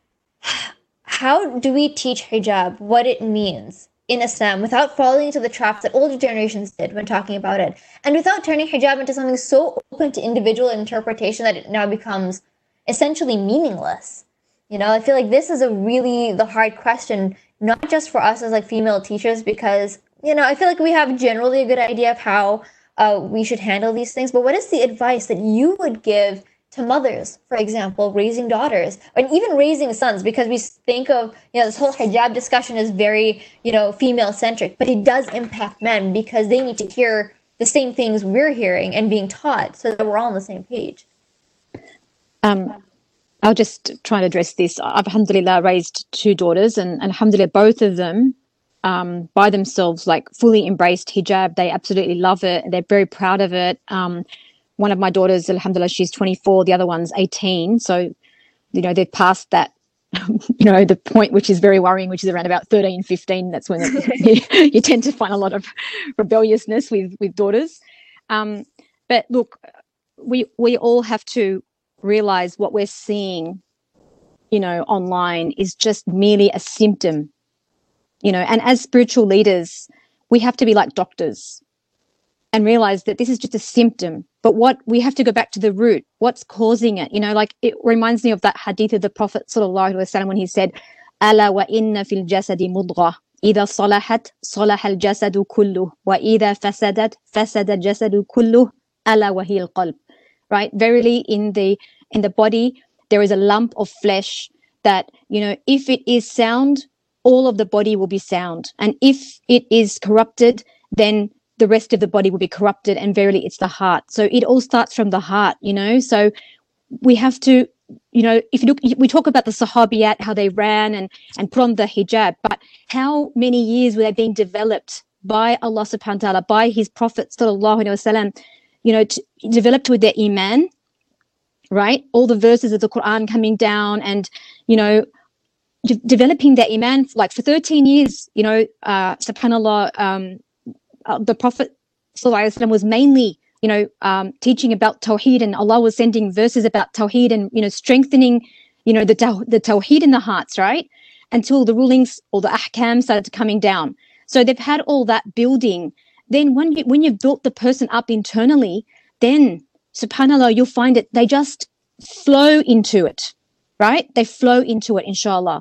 how do we teach hijab, what it means in Islam, without falling into the traps that older generations did when talking about it, and without turning hijab into something so open to individual interpretation that it now becomes essentially meaningless? I feel like this is the hard question, not just for us as like female teachers, because, I feel like we have generally a good idea of how we should handle these things. But what is the advice that you would give to mothers, for example, raising daughters, and even raising sons? Because we think of, this whole hijab discussion is very, female centric, but it does impact men because they need to hear the same things we're hearing and being taught so that we're all on the same page. I'll just try to address this. I've, alhamdulillah, raised 2 daughters, and alhamdulillah, both of them by themselves like fully embraced hijab. They absolutely love it. They're very proud of it. One of my daughters, alhamdulillah, she's 24. The other one's 18. So, they've passed that, the point which is very worrying, which is around about 13, 15. That's when you tend to find a lot of rebelliousness with daughters. But look, we all have to realize what we're seeing, online is just merely a symptom, and as spiritual leaders, we have to be like doctors and realize that this is just a symptom. But what we have to go back to the root, what's causing it? Like, it reminds me of that hadith of the Prophet sallallahu alaihi wasallam when he said, "Ala wa inna fil jasadi mudghah, idha salahat salaha al jasadu kulluh, wa idha fasadat fasada al jasadu kulluh, ala wa hiya al qalb." Right? Verily, in the body, there is a lump of flesh that, you know, if it is sound, all of the body will be sound. And if it is corrupted, then the rest of the body will be corrupted. And verily, it's the heart. So it all starts from the heart, you know. So we have to, you know, if you look, we talk about the Sahabiyat, how they ran and put on the hijab, but how many years were they being developed by Allah subhanahu wa ta'ala, by his Prophet sallallahu alaihi wasallam, you know, developed with their iman, right? All the verses of the Quran coming down and, you know, developing their iman like for 13 years, you know, subhanallah, the Prophet sallallahu alaihi wasallam was mainly, you know, teaching about Tawheed, and Allah was sending verses about Tawheed and, you know, strengthening, you know, the Tawheed in the hearts, right? Until the rulings or the ahkam started coming down. So they've had all that building. Then when you've built the person up internally, then subhanallah, you'll find it, they just flow into it, right? They flow into it, inshallah.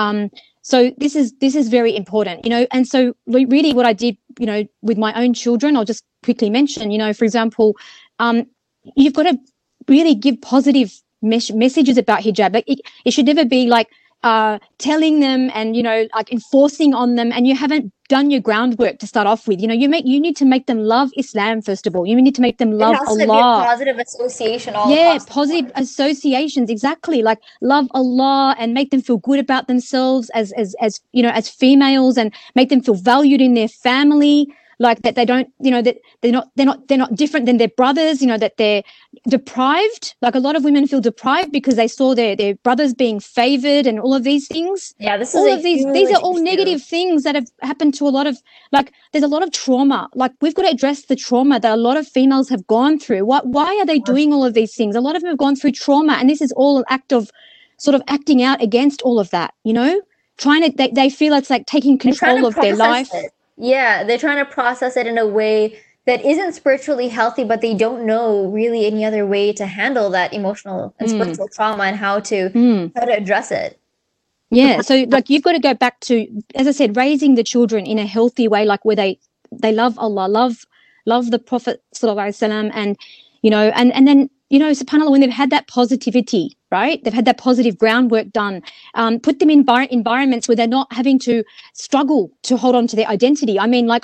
So this is very important, you know. And so really what I did, you know, with my own children, I'll just quickly mention, you know, for example, you've got to really give positive messages about hijab. Like it should never be like telling them and, you know, like enforcing on them, and you haven't done your groundwork to start off with. You know, you need to make them love Islam first of all. You need to make them love Allah. It has to be a positive association. Positive associations, exactly. Like love Allah and make them feel good about themselves as you know, as females, and make them feel valued in their family. Like that they don't, you know, that they're not different than their brothers, you know, that they're deprived. Like a lot of women feel deprived because they saw their brothers being favored and all of these things. Yeah, these are all negative things that have happened to a lot of, like, there's a lot of trauma. Like we've got to address the trauma that a lot of females have gone through. Why are they doing all of these things? A lot of them have gone through trauma, and this is all an act of sort of acting out against all of that, you know, they feel it's like taking control of their life. Yeah, they're trying to process it in a way that isn't spiritually healthy, but they don't know really any other way to handle that emotional and spiritual trauma and how to address it. Yeah, so like you've got to go back to, as I said, raising the children in a healthy way, like where they love Allah, love the Prophet sallallahu alaihi wasallam, and, you know, and then, you know, subhanAllah, when they've had that positivity, right? They've had that positive groundwork done. Put them in environments where they're not having to struggle to hold on to their identity. I mean, like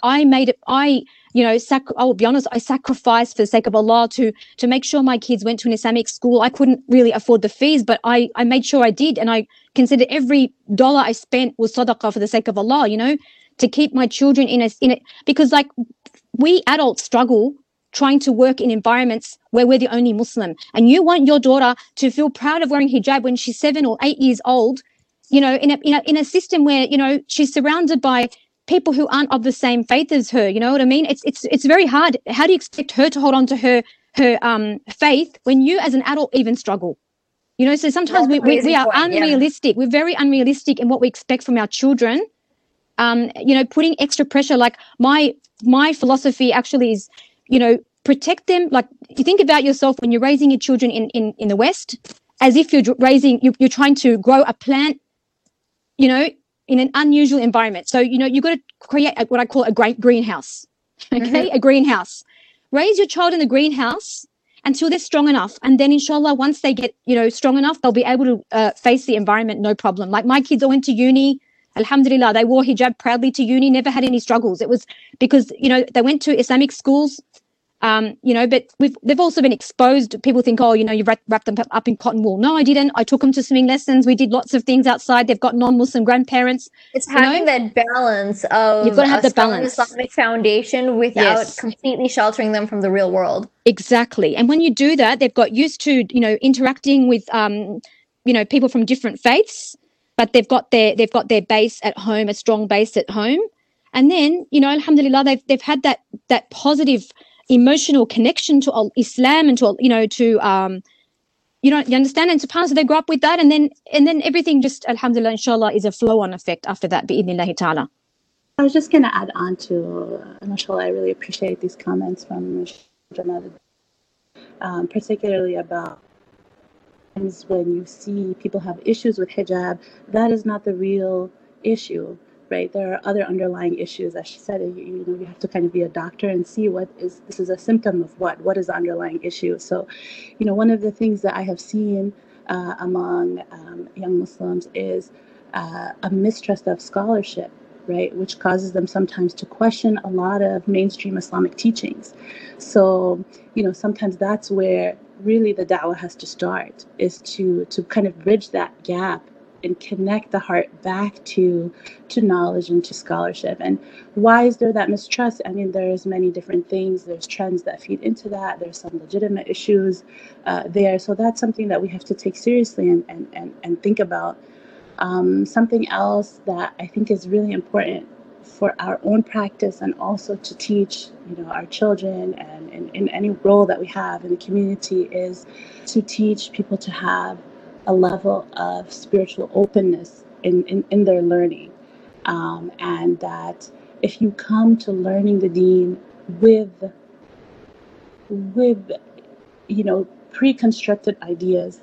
I'll be honest, I sacrificed for the sake of Allah to make sure my kids went to an Islamic school. I couldn't really afford the fees, but I made sure I did. And I considered every dollar I spent was sadaqah for the sake of Allah, you know, to keep my children in it. Because like we adults struggle trying to work in environments where we're the only Muslim, and you want your daughter to feel proud of wearing hijab when she's 7 or 8 years old, you know, in a system where, you know, she's surrounded by people who aren't of the same faith as her. You know what I mean? It's very hard. How do you expect her to hold on to her faith when you as an adult even struggle? You know, so sometimes we are unrealistic. Yeah. We're very unrealistic in what we expect from our children. You know, putting extra pressure. Like my philosophy actually is, you know, protect them. Like you think about yourself when you're raising your children in the West, as if you're trying to grow a plant, you know, in an unusual environment. So, you know, you've got to create what I call a great greenhouse. Okay, a greenhouse. Raise your child in the greenhouse until they're strong enough, and then inshallah, once they get, you know, strong enough, they'll be able to face the environment no problem. Like my kids all went to uni. Alhamdulillah, they wore hijab proudly to uni, never had any struggles. It was because, you know, they went to Islamic schools, you know, but they've also been exposed. People think, oh, you know, you wrapped them up in cotton wool. No, I didn't. I took them to swimming lessons. We did lots of things outside. They've got non-Muslim grandparents. It's having that balance of you've got to have the balance. Islamic foundation without completely sheltering them from the real world. Exactly. And when you do that, they've got used to, you know, interacting with, you know, people from different faiths. But they've got their base at home, a strong base at home, and then, you know, alhamdulillah, they've had that positive emotional connection to Islam and to, you know, to you understand, and subhanAllah, so they grow up with that, and then everything just alhamdulillah, inshallah, is a flow-on effect after that, bi'idhnillahi ta'ala. I was just going to add on to, mashallah, I really appreciate these comments from Jamal, particularly about when you see people have issues with hijab, that is not the real issue, right? There are other underlying issues. As she said, you know, you have to kind of be a doctor and see this is a symptom of what is the underlying issue. So, you know, one of the things that I have seen among young Muslims is a mistrust of scholarship, right, which causes them sometimes to question a lot of mainstream Islamic teachings. So, sometimes that's where really the da'wah has to start, is to kind of bridge that gap and connect the heart back to knowledge and to scholarship. And why is there that mistrust? I mean, there's many different things. There's trends that feed into that. There's some legitimate issues there. So that's something that we have to take seriously and think about. Something else that I think is really important for our own practice and also to teach, our children and in any role that we have in the community is to teach people to have a level of spiritual openness in their learning. And that if you come to learning the deen with pre-constructed ideas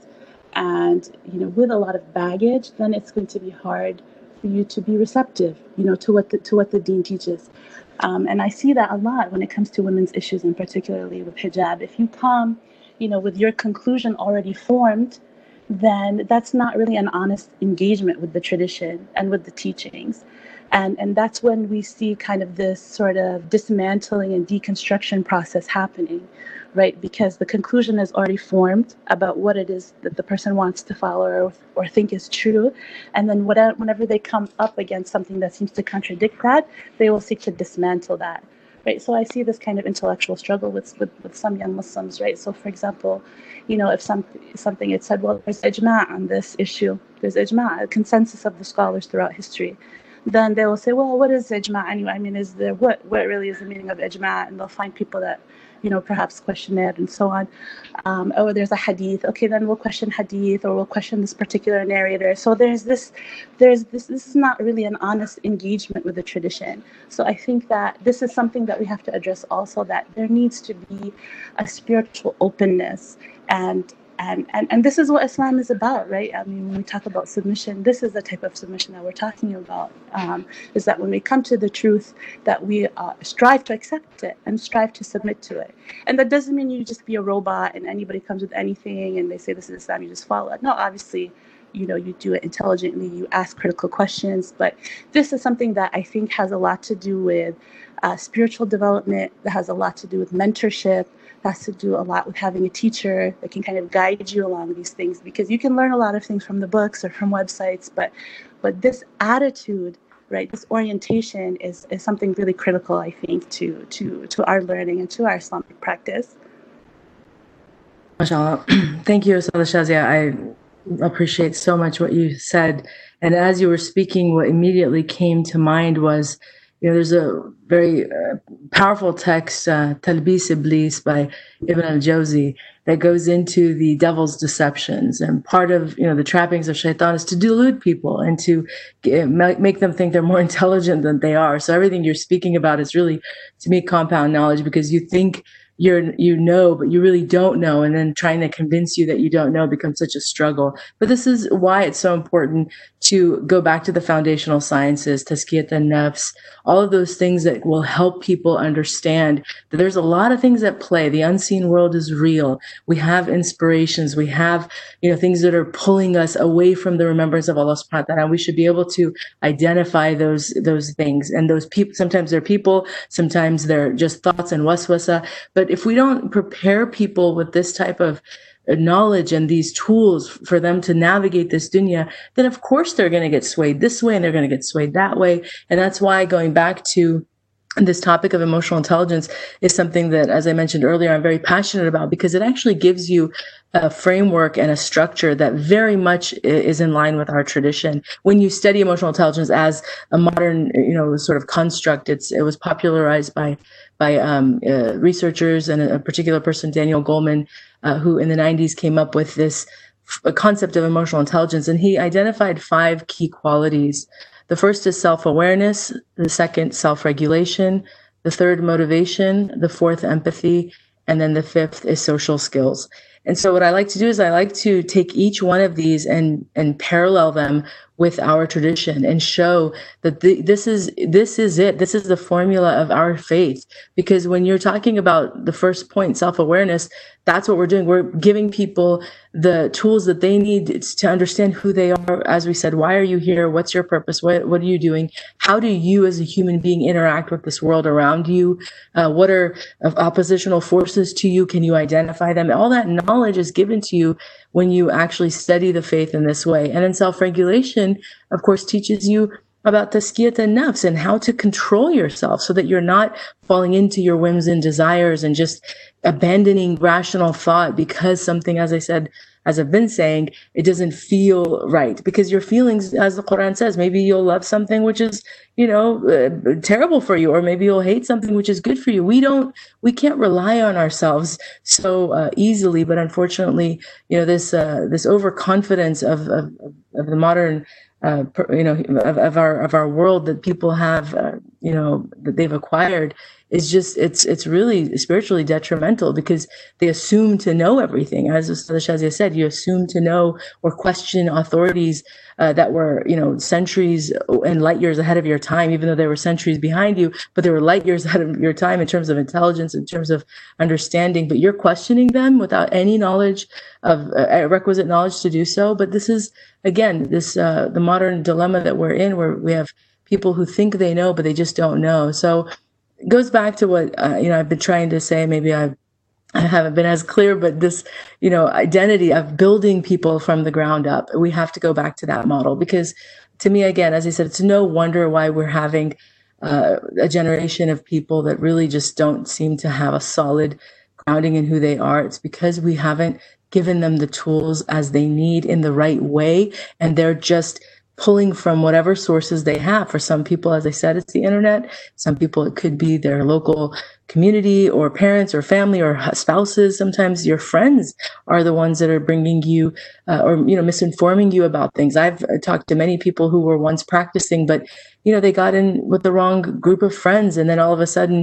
and, with a lot of baggage, then it's going to be hard for you to be receptive, to what the deen teaches. And I see that a lot when it comes to women's issues, and particularly with hijab. If you come, with your conclusion already formed, then that's not really an honest engagement with the tradition and with the teachings. And that's when we see kind of this sort of dismantling and deconstruction process happening, right? Because the conclusion is already formed about what it is that the person wants to follow or think is true. And then whenever they come up against something that seems to contradict that, they will seek to dismantle that. Right, so I see this kind of intellectual struggle with some young Muslims, right? So, for example, if something had said, well, there's ijma' on this issue, there's ijma', a consensus of the scholars throughout history, then they will say, well, what is ijma' anyway? I mean, is there what really is the meaning of ijma'? And they'll find people that perhaps question it and so on. Or there's a hadith. Okay, then we'll question hadith, or we'll question this particular narrator. So there's this. This is not really an honest engagement with the tradition. So I think that this is something that we have to address also, that there needs to be a spiritual openness and this is what Islam is about, right? I mean, when we talk about submission, this is the type of submission that we're talking about, is that when we come to the truth, that we strive to accept it and strive to submit to it. And that doesn't mean you just be a robot and anybody comes with anything and they say this is Islam, you just follow it. No, obviously, you do it intelligently, you ask critical questions, but this is something that I think has a lot to do with spiritual development, that has a lot to do with mentorship, has to do a lot with having a teacher that can kind of guide you along these things, because you can learn a lot of things from the books or from websites, but this attitude, right, this orientation is something really critical, I think, to our learning and to our Islamic practice. MashaAllah. Thank you, Ustadha Shazia. I appreciate so much what you said. And as you were speaking, what immediately came to mind was, there's a very powerful text, Talbis Iblis by Ibn al-Jawzi, that goes into the devil's deceptions. And part of, the trappings of shaitan is to delude people and to make them think they're more intelligent than they are. So everything you're speaking about is really, to me, compound knowledge, because you think you know, but you really don't know. And then trying to convince you that you don't know becomes such a struggle. But this is why it's so important to go back to the foundational sciences, tazkiyat an-nafs, all of those things that will help people understand that there's a lot of things at play. The unseen world is real. We have inspirations. We have, things that are pulling us away from the remembrance of Allah subhanahu wa ta'ala. We should be able to identify those things. And those people, sometimes they're people, sometimes they're just thoughts and waswasa. But if we don't prepare people with this type of knowledge and these tools for them to navigate this dunya, then of course they're going to get swayed this way and they're going to get swayed that way. And that's why, going back to this topic of emotional intelligence, is something that, as I mentioned earlier, I'm very passionate about, because it actually gives you a framework and a structure that very much is in line with our tradition. When you study emotional intelligence as a modern, sort of construct, it was popularized by researchers, and a particular person, Daniel Goleman, who in the 90s came up with this concept of emotional intelligence. And he identified 5 key qualities. The first is self-awareness, the second, self-regulation, the third, motivation, the fourth, empathy, and then the fifth is social skills. And so what I like to do is I like to take each one of these and parallel them with our tradition and show that this is it. This is the formula of our faith. Because when you're talking about the first point, self-awareness, that's what we're doing. We're giving people the tools that they need to understand who they are. As we said, why are you here? What's your purpose? What are you doing? How do you as a human being interact with this world around you? What are oppositional forces to you? Can you identify them? All that knowledge is given to you when you actually study the faith in this way. And then self-regulation, of course, teaches you about tazkiyat an-nafs and how to control yourself so that you're not falling into your whims and desires and just abandoning rational thought because something, as I said, as I've been saying, it doesn't feel right. Because your feelings, as the Quran says, maybe you'll love something which is, terrible for you, or maybe you'll hate something which is good for you. We can't rely on ourselves so easily. But unfortunately, this overconfidence of the modern of our world that people have, that they've acquired is just, it's really spiritually detrimental because they assume to know everything. As Ustad Shazia said, you assume to know or question authorities that were, centuries and light years ahead of your time, even though they were centuries behind you, but they were light years ahead of your time in terms of intelligence, in terms of understanding, but you're questioning them without any knowledge of requisite knowledge to do so. But this is, again, the modern dilemma that we're in, where we have people who think they know, but they just don't know. So it goes back to what, I've been trying to say. Maybe I haven't been as clear, but this, identity of building people from the ground up, we have to go back to that model. Because to me, again, as I said, it's no wonder why we're having a generation of people that really just don't seem to have a solid grounding in who they are. It's because we haven't given them the tools as they need in the right way, and they're just pulling from whatever sources they have. For some people, as I said, it's the internet. Some people, it could be their local community or parents or family or spouses. Sometimes your friends are the ones that are bringing you or misinforming you about things. I've talked to many people who were once practicing, but they got in with the wrong group of friends, and then all of a sudden,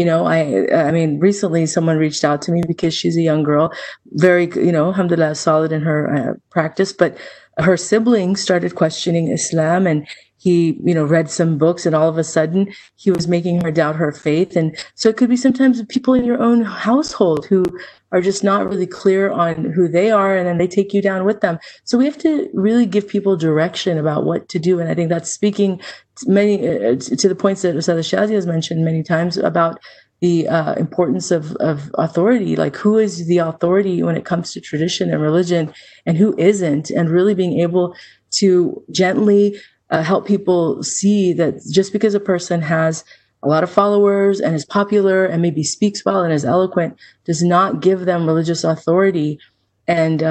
I mean, recently someone reached out to me because she's a young girl, very, alhamdulillah, solid in her practice, but her siblings started questioning Islam, and he, read some books, and all of a sudden he was making her doubt her faith. And so it could be sometimes people in your own household who are just not really clear on who they are, and then they take you down with them. So we have to really give people direction about what to do. And I think that's speaking to the points that Ustad Shazia has mentioned many times about the importance of authority, like who is the authority when it comes to tradition and religion and who isn't, and really being able to gently help people see that just because a person has a lot of followers and is popular and maybe speaks well and is eloquent does not give them religious authority. And,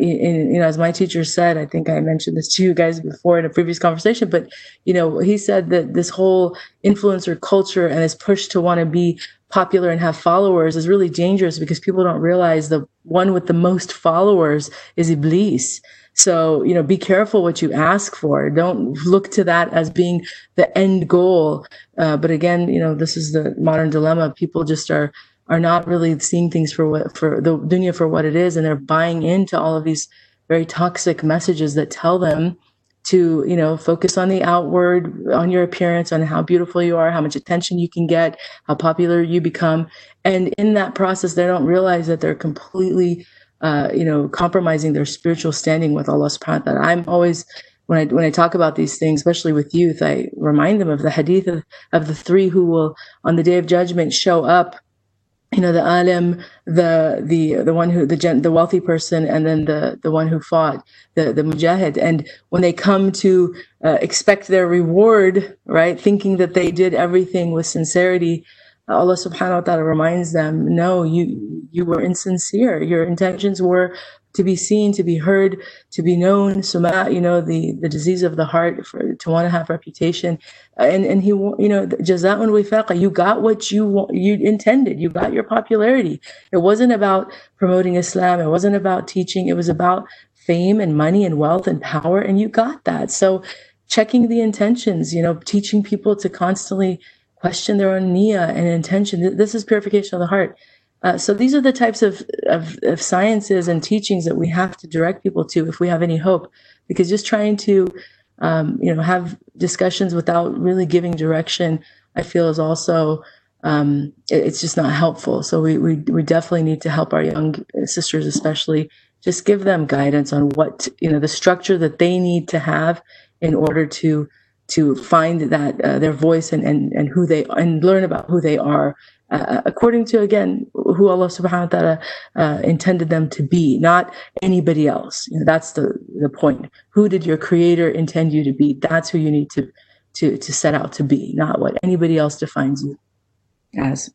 as my teacher said, I think I mentioned this to you guys before in a previous conversation, but, he said that this whole influencer culture and this push to want to be popular and have followers is really dangerous, because people don't realize the one with the most followers is Iblis. So, be careful what you ask for. Don't look to that as being the end goal. But again, this is the modern dilemma. People just are not really seeing things for the dunya for what it is, and they're buying into all of these very toxic messages that tell them to, focus on the outward, on your appearance, on how beautiful you are, how much attention you can get, how popular you become. And in that process, they don't realize that they're completely, compromising their spiritual standing with Allah subhanahu wa ta'ala. I'm always, when I talk about these things, especially with youth, I remind them of the hadith of the three who will, on the Day of Judgment, show up. The alim, the one who, the wealthy person, and then the one who fought, the mujahid. And when they come to expect their reward, right, thinking that they did everything with sincerity, Allah subhanahu wa ta'ala reminds them, no, you were insincere. Your intentions were to be seen, to be heard, to be known. Suma, the disease of the heart, to want to have reputation. And he, jaza'un wifaqa, you got what you intended. You got your popularity. It wasn't about promoting Islam. It wasn't about teaching. It was about fame and money and wealth and power. And you got that. So checking the intentions, teaching people to constantly question their own niyyah and intention. This is purification of the heart. So these are the types of sciences and teachings that we have to direct people to if we have any hope, because just trying to have discussions without really giving direction, I feel is also, it's just not helpful. So we definitely need to help our young sisters, especially, just give them guidance on what, the structure that they need to have in order to find that their voice and who they, and learn about who they are, according to, again, who Allah subhanahu wa ta'ala intended them to be, not anybody else. That's the point. Who did your creator intend you to be? That's who you need to set out to be, not what anybody else defines you as.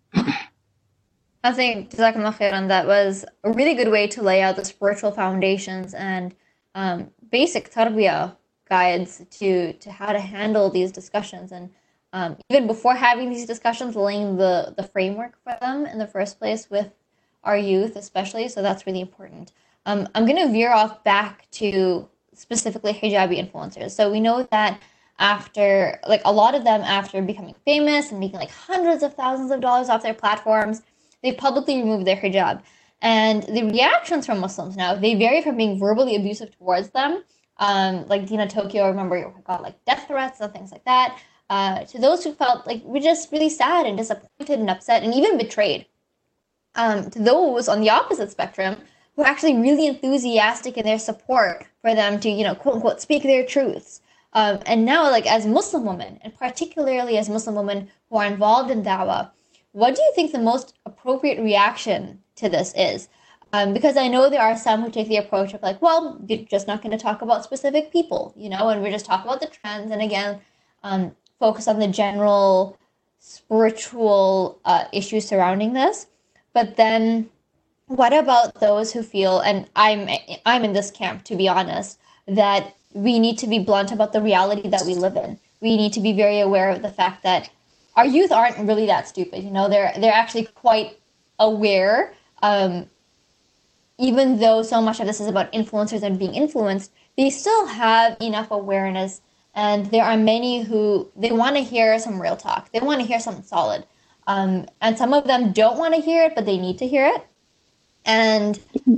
I think Jazakumullah khairan, that was a really good way to lay out the spiritual foundations and basic tarbiyah guides to how to handle these discussions, and even before having these discussions, laying the framework for them in the first place with our youth especially. So that's really important. I'm going to veer off back to specifically hijabi influencers. So we know that after, like, a lot of them, after becoming famous and making like hundreds of thousands of dollars off their platforms, they publicly removed their hijab. And the reactions from Muslims now, they vary from being verbally abusive towards them, like Dina Tokyo, remember, got like death threats and things like that, to those who felt like we're just really sad and disappointed and upset and even betrayed, to those on the opposite spectrum who are actually really enthusiastic in their support for them to, quote unquote, speak their truths. And now, like, as Muslim women, and particularly as Muslim women who are involved in da'wah, what do you think the most appropriate reaction to this is? Because I know there are some who take the approach of like, well, you're just not going to talk about specific people, and we're just talking about the trends. And again, focus on the general spiritual issues surrounding this. But then what about those who feel, and I'm in this camp, to be honest, that we need to be blunt about the reality that we live in. We need to be very aware of the fact that our youth aren't really that stupid. They're actually quite aware. Even though so much of this is about influencers and being influenced, they still have enough awareness. And there are many who, they want to hear some real talk. They want to hear something solid. And some of them don't want to hear it, but they need to hear it. And,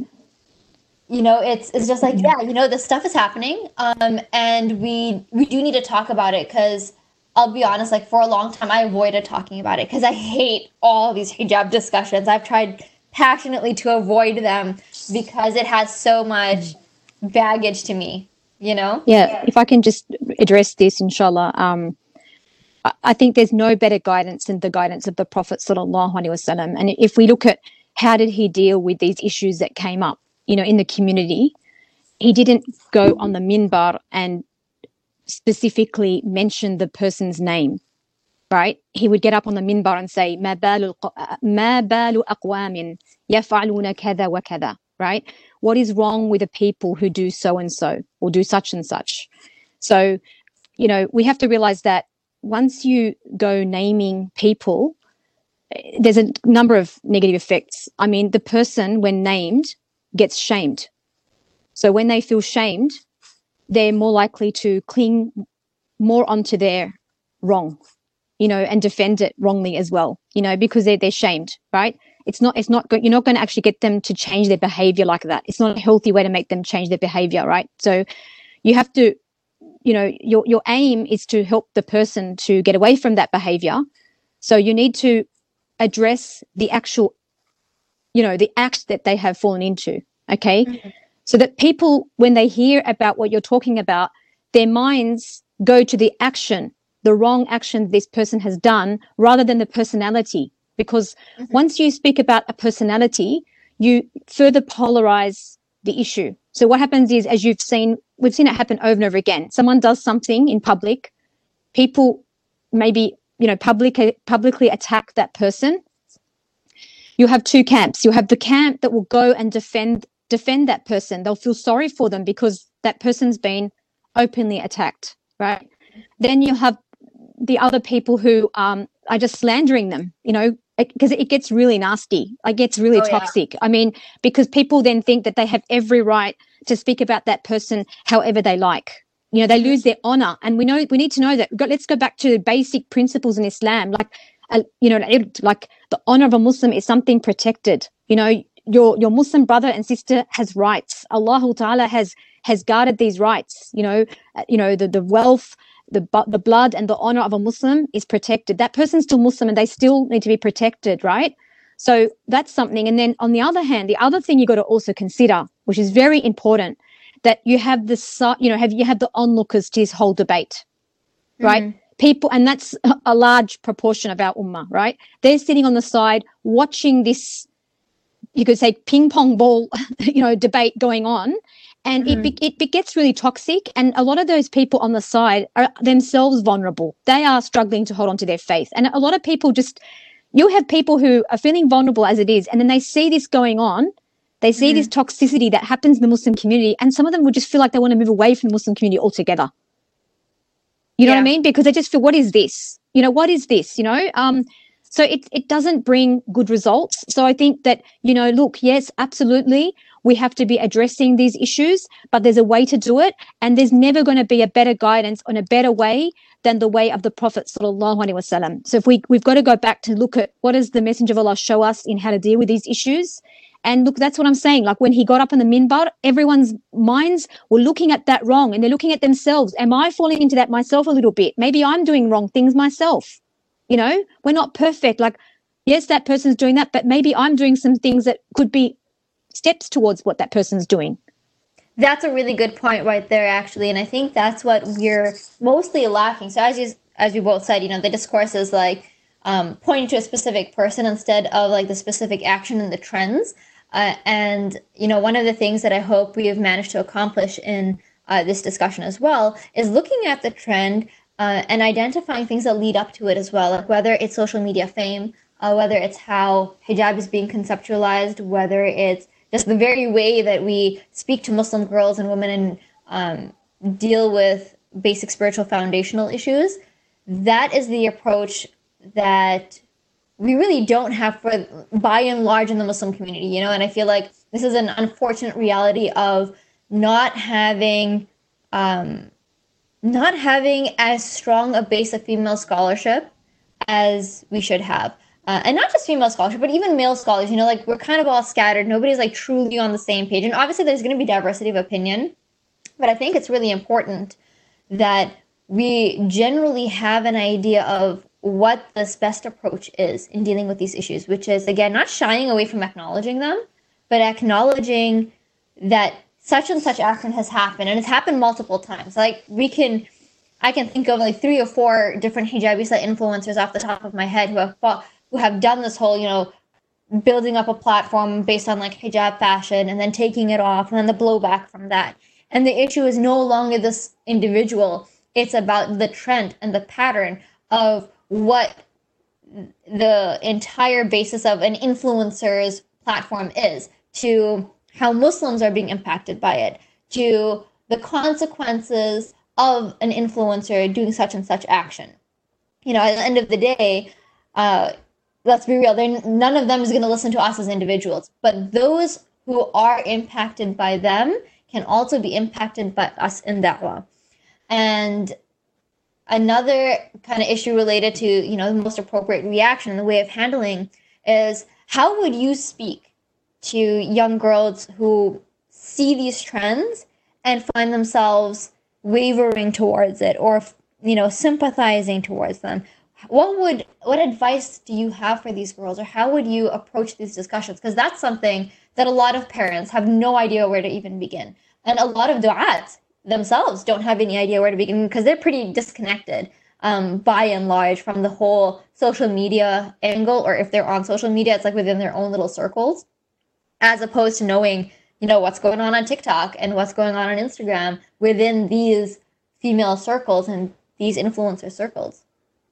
it's just like, yeah, this stuff is happening. And we do need to talk about it, because I'll be honest, like, for a long time, I avoided talking about it because I hate all these hijab discussions. I've tried passionately to avoid them because it has so much baggage to me, Yeah, if I can just address this, inshallah. I think there's no better guidance than the guidance of the Prophet sallallahu alaihi wasallam. And if we look at how did he deal with these issues that came up, in the community, he didn't go on the minbar and specifically mention the person's name, right? He would get up on the minbar and say, ما بال أقوام يفعلون كذا وكذا, right? What is wrong with the people who do so and so, or do such and such? So, we have to realize that once you go naming people, there's a number of negative effects. I mean, the person, when named, gets shamed. So when they feel shamed, they're more likely to cling more onto their wrong, and defend it wrongly as well, because they're shamed, right? You're not going to actually get them to change their behavior like that. It's not a healthy way to make them change their behavior, right? So you have to, your aim is to help the person to get away from that behavior. So you need to address the actual, the act that they have fallen into, okay? Mm-hmm. So that people, when they hear about what you're talking about, their minds go to the action, the wrong action this person has done, rather than the personality. Because once you speak about a personality, you further polarize the issue. So what happens is, as we've seen it happen over and over again. Someone does something in public, people maybe, publicly attack that person. You have two camps. You have the camp that will go and defend that person. They'll feel sorry for them because that person's been openly attacked, right? Then you have the other people who are just slandering them, because it gets really nasty. It gets really toxic. Yeah. I mean, because people then think that they have every right to speak about that person however they like. They lose their honor. And we need to know that. Let's go back to the basic principles in Islam. Like the honor of a Muslim is something protected. Your Muslim brother and sister has rights. Allah Ta'ala has has guarded these rights. The wealth, the blood and the honor of a Muslim is protected. That person's still Muslim and they still need to be protected, right? So that's something. And then on the other hand, the other thing you got to also consider, which is very important, that you have the onlookers to this whole debate, right? People, and that's a large proportion of our ummah, right? They're sitting on the side watching this, you could say, ping pong ball, debate going on, and it gets really toxic. And a lot of those people on the side are themselves vulnerable. They are struggling to hold on to their faith. And a lot of people you have people who are feeling vulnerable as it is, and then they see this going on. They see this toxicity that happens in the Muslim community, and some of them would just feel like they want to move away from the Muslim community altogether. You know what I mean? Because they just feel, what is this? What is this? So it doesn't bring good results. So I think that, look, yes, absolutely, we have to be addressing these issues, but there's a way to do it, and there's never going to be a better guidance on a better way than the way of the Prophet sallallahu alaihi wasallam. So if we've got to go back to look at what does the Messenger of Allah show us in how to deal with these issues. And look, that's what I'm saying. Like when he got up on the minbar, everyone's minds were looking at that wrong, and they're looking at themselves. Am I falling into that myself a little bit? Maybe I'm doing wrong things myself. We're not perfect. Like, yes, that person's doing that, but maybe I'm doing some things that could be steps towards what that person's doing. That's a really good point right there, actually. And I think that's what we're mostly lacking. So as we both said, the discourse is like pointing to a specific person instead of like the specific action and the trends. And one of the things that I hope we have managed to accomplish in this discussion as well is looking at the trend and identifying things that lead up to it as well, like whether it's social media fame, whether it's how hijab is being conceptualized, whether it's just the very way that we speak to Muslim girls and women and deal with basic spiritual foundational issues. That is the approach that we really don't have by and large in the Muslim community, and I feel like this is an unfortunate reality of not having as strong a base of female scholarship as we should have. And not just female scholarship, but even male scholars, like we're kind of all scattered. Nobody's like truly on the same page. And obviously there's going to be diversity of opinion, but I think it's really important that we generally have an idea of what this best approach is in dealing with these issues, which is, again, not shying away from acknowledging them, but acknowledging that such and such action has happened, and it's happened multiple times. Like I can think of like 3 or 4 different hijabista influencers off the top of my head who have done this whole, building up a platform based on like hijab fashion and then taking it off and then the blowback from that. And the issue is no longer this individual. It's about the trend and the pattern of what the entire basis of an influencer's platform is, to how Muslims are being impacted by it, to the consequences of an influencer doing such and such action. At the end of the day, let's be real, none of them is going to listen to us as individuals, but those who are impacted by them can also be impacted by us in da'wah. And another kind of issue related to, the most appropriate reaction and the way of handling is, how would you speak to young girls who see these trends and find themselves wavering towards it or, sympathizing towards them? What advice do you have for these girls, or how would you approach these discussions? Because that's something that a lot of parents have no idea where to even begin. And a lot of du'at themselves don't have any idea where to begin because they're pretty disconnected by and large from the whole social media angle, or if they're on social media, it's like within their own little circles, as opposed to knowing, what's going on TikTok and what's going on Instagram within these female circles and these influencer circles.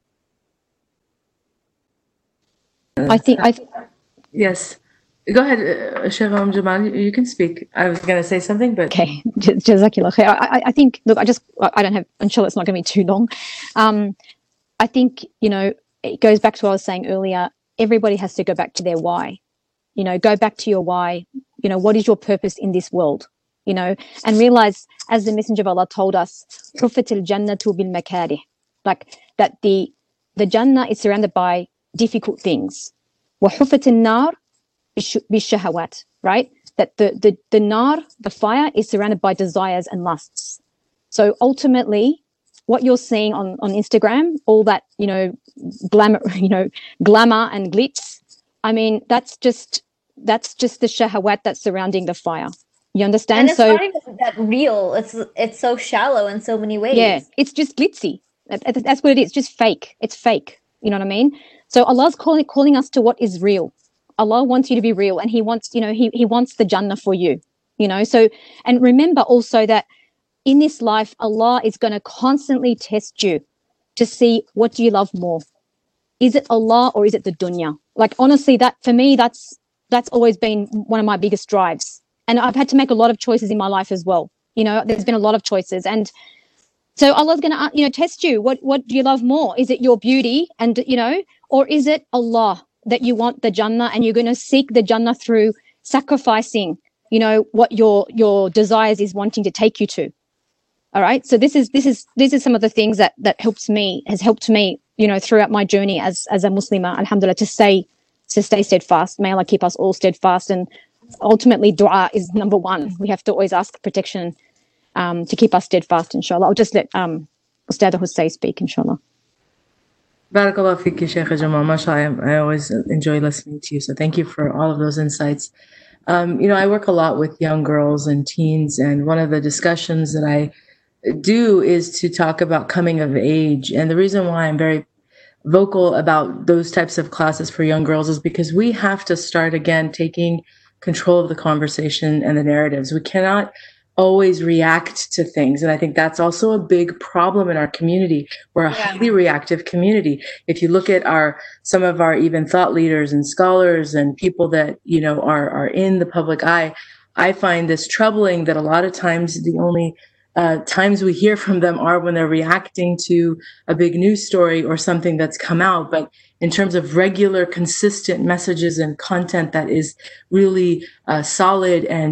Yes. Go ahead, Sheikh Jamal. You can speak. I was going to say something, but okay. Jazakallah khair. I think. Look, I don't have. I'm sure it's not going to be too long. I think it goes back to what I was saying earlier. Everybody has to go back to their why. Go back to your why. What is your purpose in this world? And realize, as the Messenger of Allah told us, "Hufatil jannatu bil makarih," like that the Jannah is surrounded by difficult things. وَحُفَّتِ النَّارِ بِالشَّهَوَاتِ, right? that the nar, the fire, is surrounded by desires and lusts. So ultimately, what you're seeing on Instagram, all that, glamour, glamour and glitz, I mean, that's just the shahawat that's surrounding the fire. You understand? And it's not even that real. It's so shallow in so many ways. Yeah, it's just glitzy. That's what it is. It's just fake. It's fake. You know what I mean? So Allah's calling us to what is real. Allah wants you to be real, and He wants, He wants the Jannah for you. So, and remember also that in this life, Allah is going to constantly test you to see, what do you love more? Is it Allah or is it the dunya? Like, honestly, that for me, that's always been one of my biggest drives. And I've had to make a lot of choices in my life as well. There's been a lot of choices. And so Allah's going to, test you. What do you love more? Is it your beauty and, or is it Allah that you want the Jannah, and you're going to seek the Jannah through sacrificing, what your desires is wanting to take you to? All right. So this is some of the things that has helped me, throughout my journey as a Muslimah, alhamdulillah, to stay steadfast. May Allah keep us all steadfast. And ultimately, dua is number one. We have to always ask protection to keep us steadfast, inshallah. I'll just let Ustad Hussein speak, inshallah. Barakallah fiki, Sheikh Jamal. MashaAllah, I always enjoy listening to you. So thank you for all of those insights. I work a lot with young girls and teens, and one of the discussions that I do is to talk about coming of age. And the reason why I'm very vocal about those types of classes for young girls is because we have to start again taking control of the conversation and the narratives. We cannot always react to things. And I think that's also a big problem in our community. We're a highly reactive community. If you look at some of our even thought leaders and scholars and people that, are in the public eye, I find this troubling that a lot of times the only times we hear from them are when they're reacting to a big news story or something that's come out. But in terms of regular, consistent messages and content that is really solid and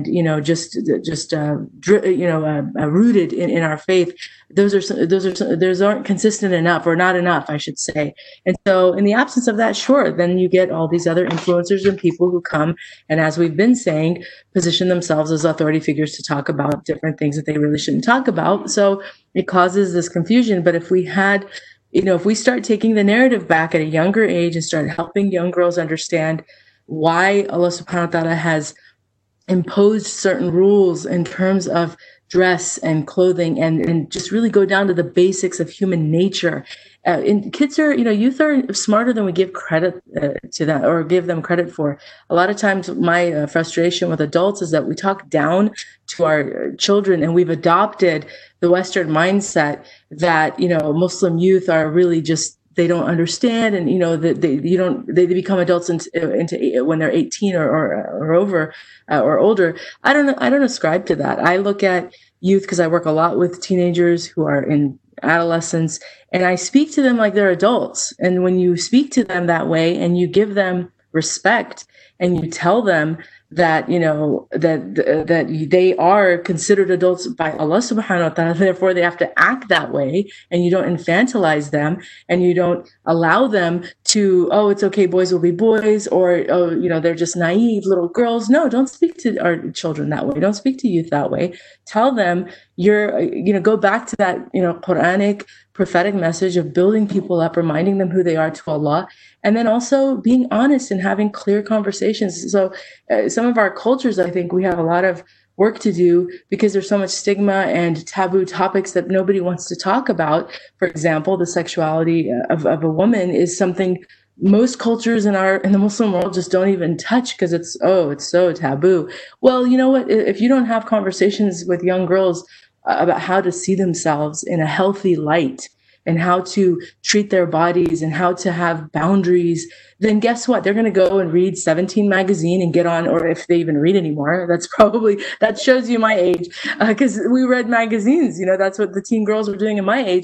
rooted in our faith, those aren't consistent enough, or not enough, I should say. And so, in the absence of that, sure, then you get all these other influencers and people who come and, as we've been saying, position themselves as authority figures to talk about different things that they really shouldn't talk about. So it causes this confusion. But if we had, if we start taking the narrative back at a younger age and start helping young girls understand why Allah subhanahu wa ta'ala has imposed certain rules in terms of dress and clothing, and just really go down to the basics of human nature. And kids are, youth are smarter than we give credit to them, or give them credit for. A lot of times my frustration with adults is that we talk down to our children, and we've adopted the Western mindset that, Muslim youth are really just, they don't understand, and that they become adults into when they're 18 or over or older. I don't ascribe to that. I look at youth because I work a lot with teenagers who are in adolescence, and I speak to them like they're adults. And when you speak to them that way, and you give them respect, and you tell them that that they are considered adults by Allah subhanahu wa ta'ala, therefore they have to act that way, and you don't infantilize them, and you don't allow them to, it's okay, boys will be boys, or they're just naive little girls. No, don't speak to our children that way. Don't speak to youth that way. Tell them go back to that Quranic prophetic message of building people up, reminding them who they are to Allah, and then also being honest and having clear conversations. So some of our cultures, I think we have a lot of work to do because there's so much stigma and taboo topics that nobody wants to talk about. For example, the sexuality of a woman is something most cultures in the Muslim world just don't even touch because it's so taboo. Well, you know what? If you don't have conversations with young girls about how to see themselves in a healthy light, and how to treat their bodies, and how to have boundaries, then guess what? They're going to go and read 17 magazine and get on, or if they even read anymore, that shows you my age, because we read magazines. That's what the teen girls were doing in my age.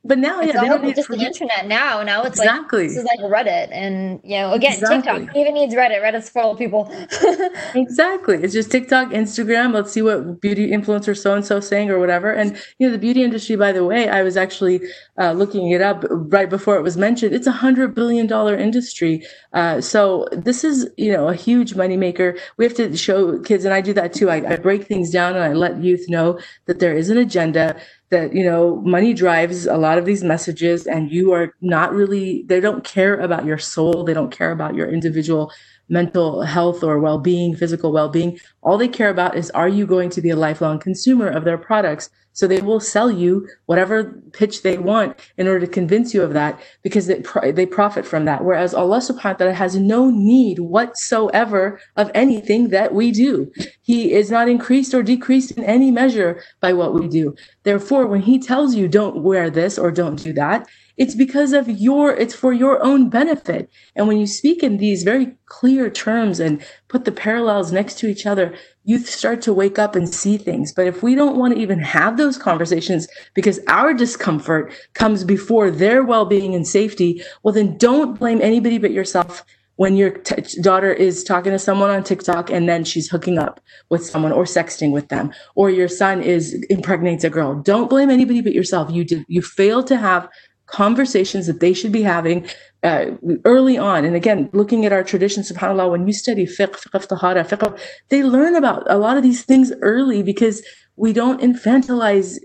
But now, It's yeah, they all don't need just the internet now. Now it's Exactly. like, this is like Reddit. And, again, Exactly. TikTok even needs Reddit. Reddit's full of people. Exactly. It's just TikTok, Instagram. Let's see what beauty influencer so-and-so saying or whatever. And, the beauty industry, by the way, I was actually looking it up right before it was mentioned. It's $100 billion industry. So this is, a huge moneymaker. We have to show kids, and I do that too. I break things down and I let youth know that there is an agenda, that, money drives a lot of these messages, and you are not really, they don't care about your soul. They don't care about your individual mental health or well-being, physical well-being. All they care about is, are you going to be a lifelong consumer of their products? So they will sell you whatever pitch they want in order to convince you of that, because they profit from that. Whereas Allah subhanahu wa ta'ala has no need whatsoever of anything that we do. He is not increased or decreased in any measure by what we do. Therefore, when he tells you don't wear this or don't do that, it's because of it's for your own benefit. And when you speak in these very clear terms and put the parallels next to each other, you start to wake up and see things. But if we don't want to even have those conversations because our discomfort comes before their well-being and safety, well, then don't blame anybody but yourself when your daughter is talking to someone on TikTok and then she's hooking up with someone or sexting with them, or your son impregnates a girl. Don't blame anybody but yourself. You failed to have conversations that they should be having early on. And again, looking at our tradition, subhanAllah, when you study fiqh tahara, fiqh, they learn about a lot of these things early, because we don't infantilize,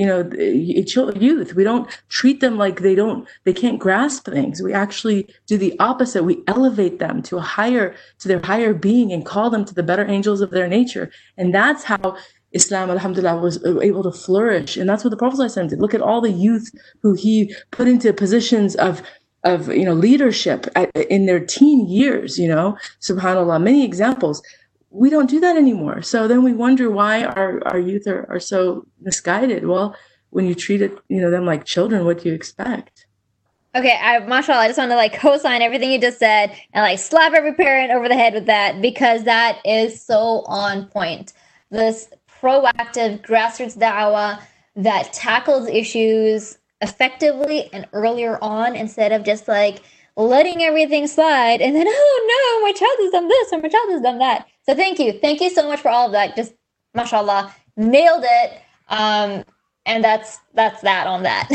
youth. We don't treat them like they can't grasp things. We actually do the opposite. We elevate them to their higher being and call them to the better angels of their nature. And that's how Islam, alhamdulillah, was able to flourish. And that's what the Prophet ﷺ did. Look at all the youth who he put into positions of leadership in their teen years, subhanAllah, many examples. We don't do that anymore. So then we wonder why our youth are so misguided. Well, when you treat them like children, what do you expect? Okay, mashallah, I just want to co-sign everything you just said and slap every parent over the head with that, because that is so on point. This proactive grassroots da'wah that tackles issues effectively and earlier on, instead of just letting everything slide and then, oh no, my child has done this or my child has done that. So thank you so much for all of that. Just mashallah, nailed it. And that's that on that.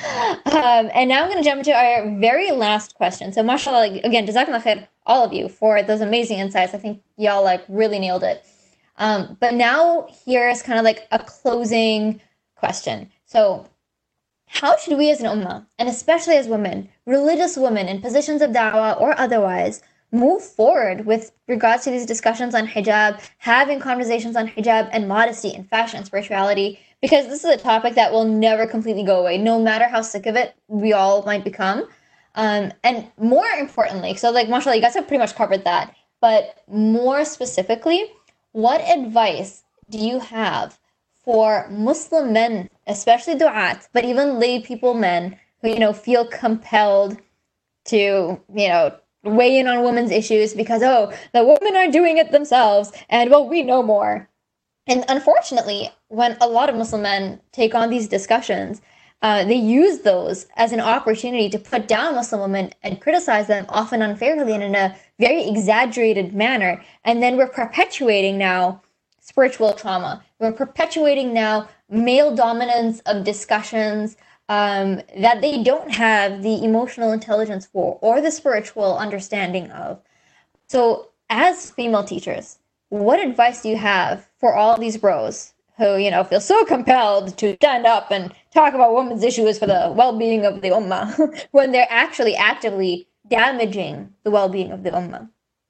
And now I'm going to jump into our very last question. So mashallah, again, jazakallah khair, all of you, for those amazing insights. I think y'all really nailed it. But now here's kind of a closing question. So how should we as an ummah, and especially as women, religious women in positions of da'wah or otherwise, move forward with regards to these discussions on hijab, having conversations on hijab and modesty and fashion and spirituality? Because this is a topic that will never completely go away, no matter how sick of it we all might become. And more importantly, so mashallah, you guys have pretty much covered that, but more specifically, what advice do you have for Muslim men, especially du'at, but even lay people men who, feel compelled to, weigh in on women's issues because, the women are doing it themselves and, we know more. And unfortunately, when a lot of Muslim men take on these discussions, they use those as an opportunity to put down Muslim women and criticize them, often unfairly and in a very exaggerated manner. And then we're perpetuating now spiritual trauma. We're perpetuating now male dominance of discussions that they don't have the emotional intelligence for or the spiritual understanding of. So as female teachers, what advice do you have for all these bros who, feel so compelled to stand up and talk about women's issues for the well-being of the ummah when they're actually actively damaging the well-being of the ummah?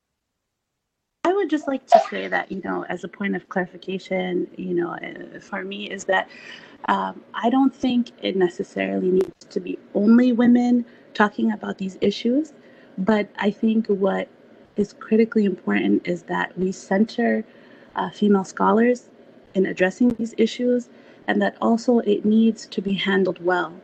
I would just like to say that, as a point of clarification, for me is that I don't think it necessarily needs to be only women talking about these issues, but I think what is critically important is that we center female scholars in addressing these issues, and that also it needs to be handled well.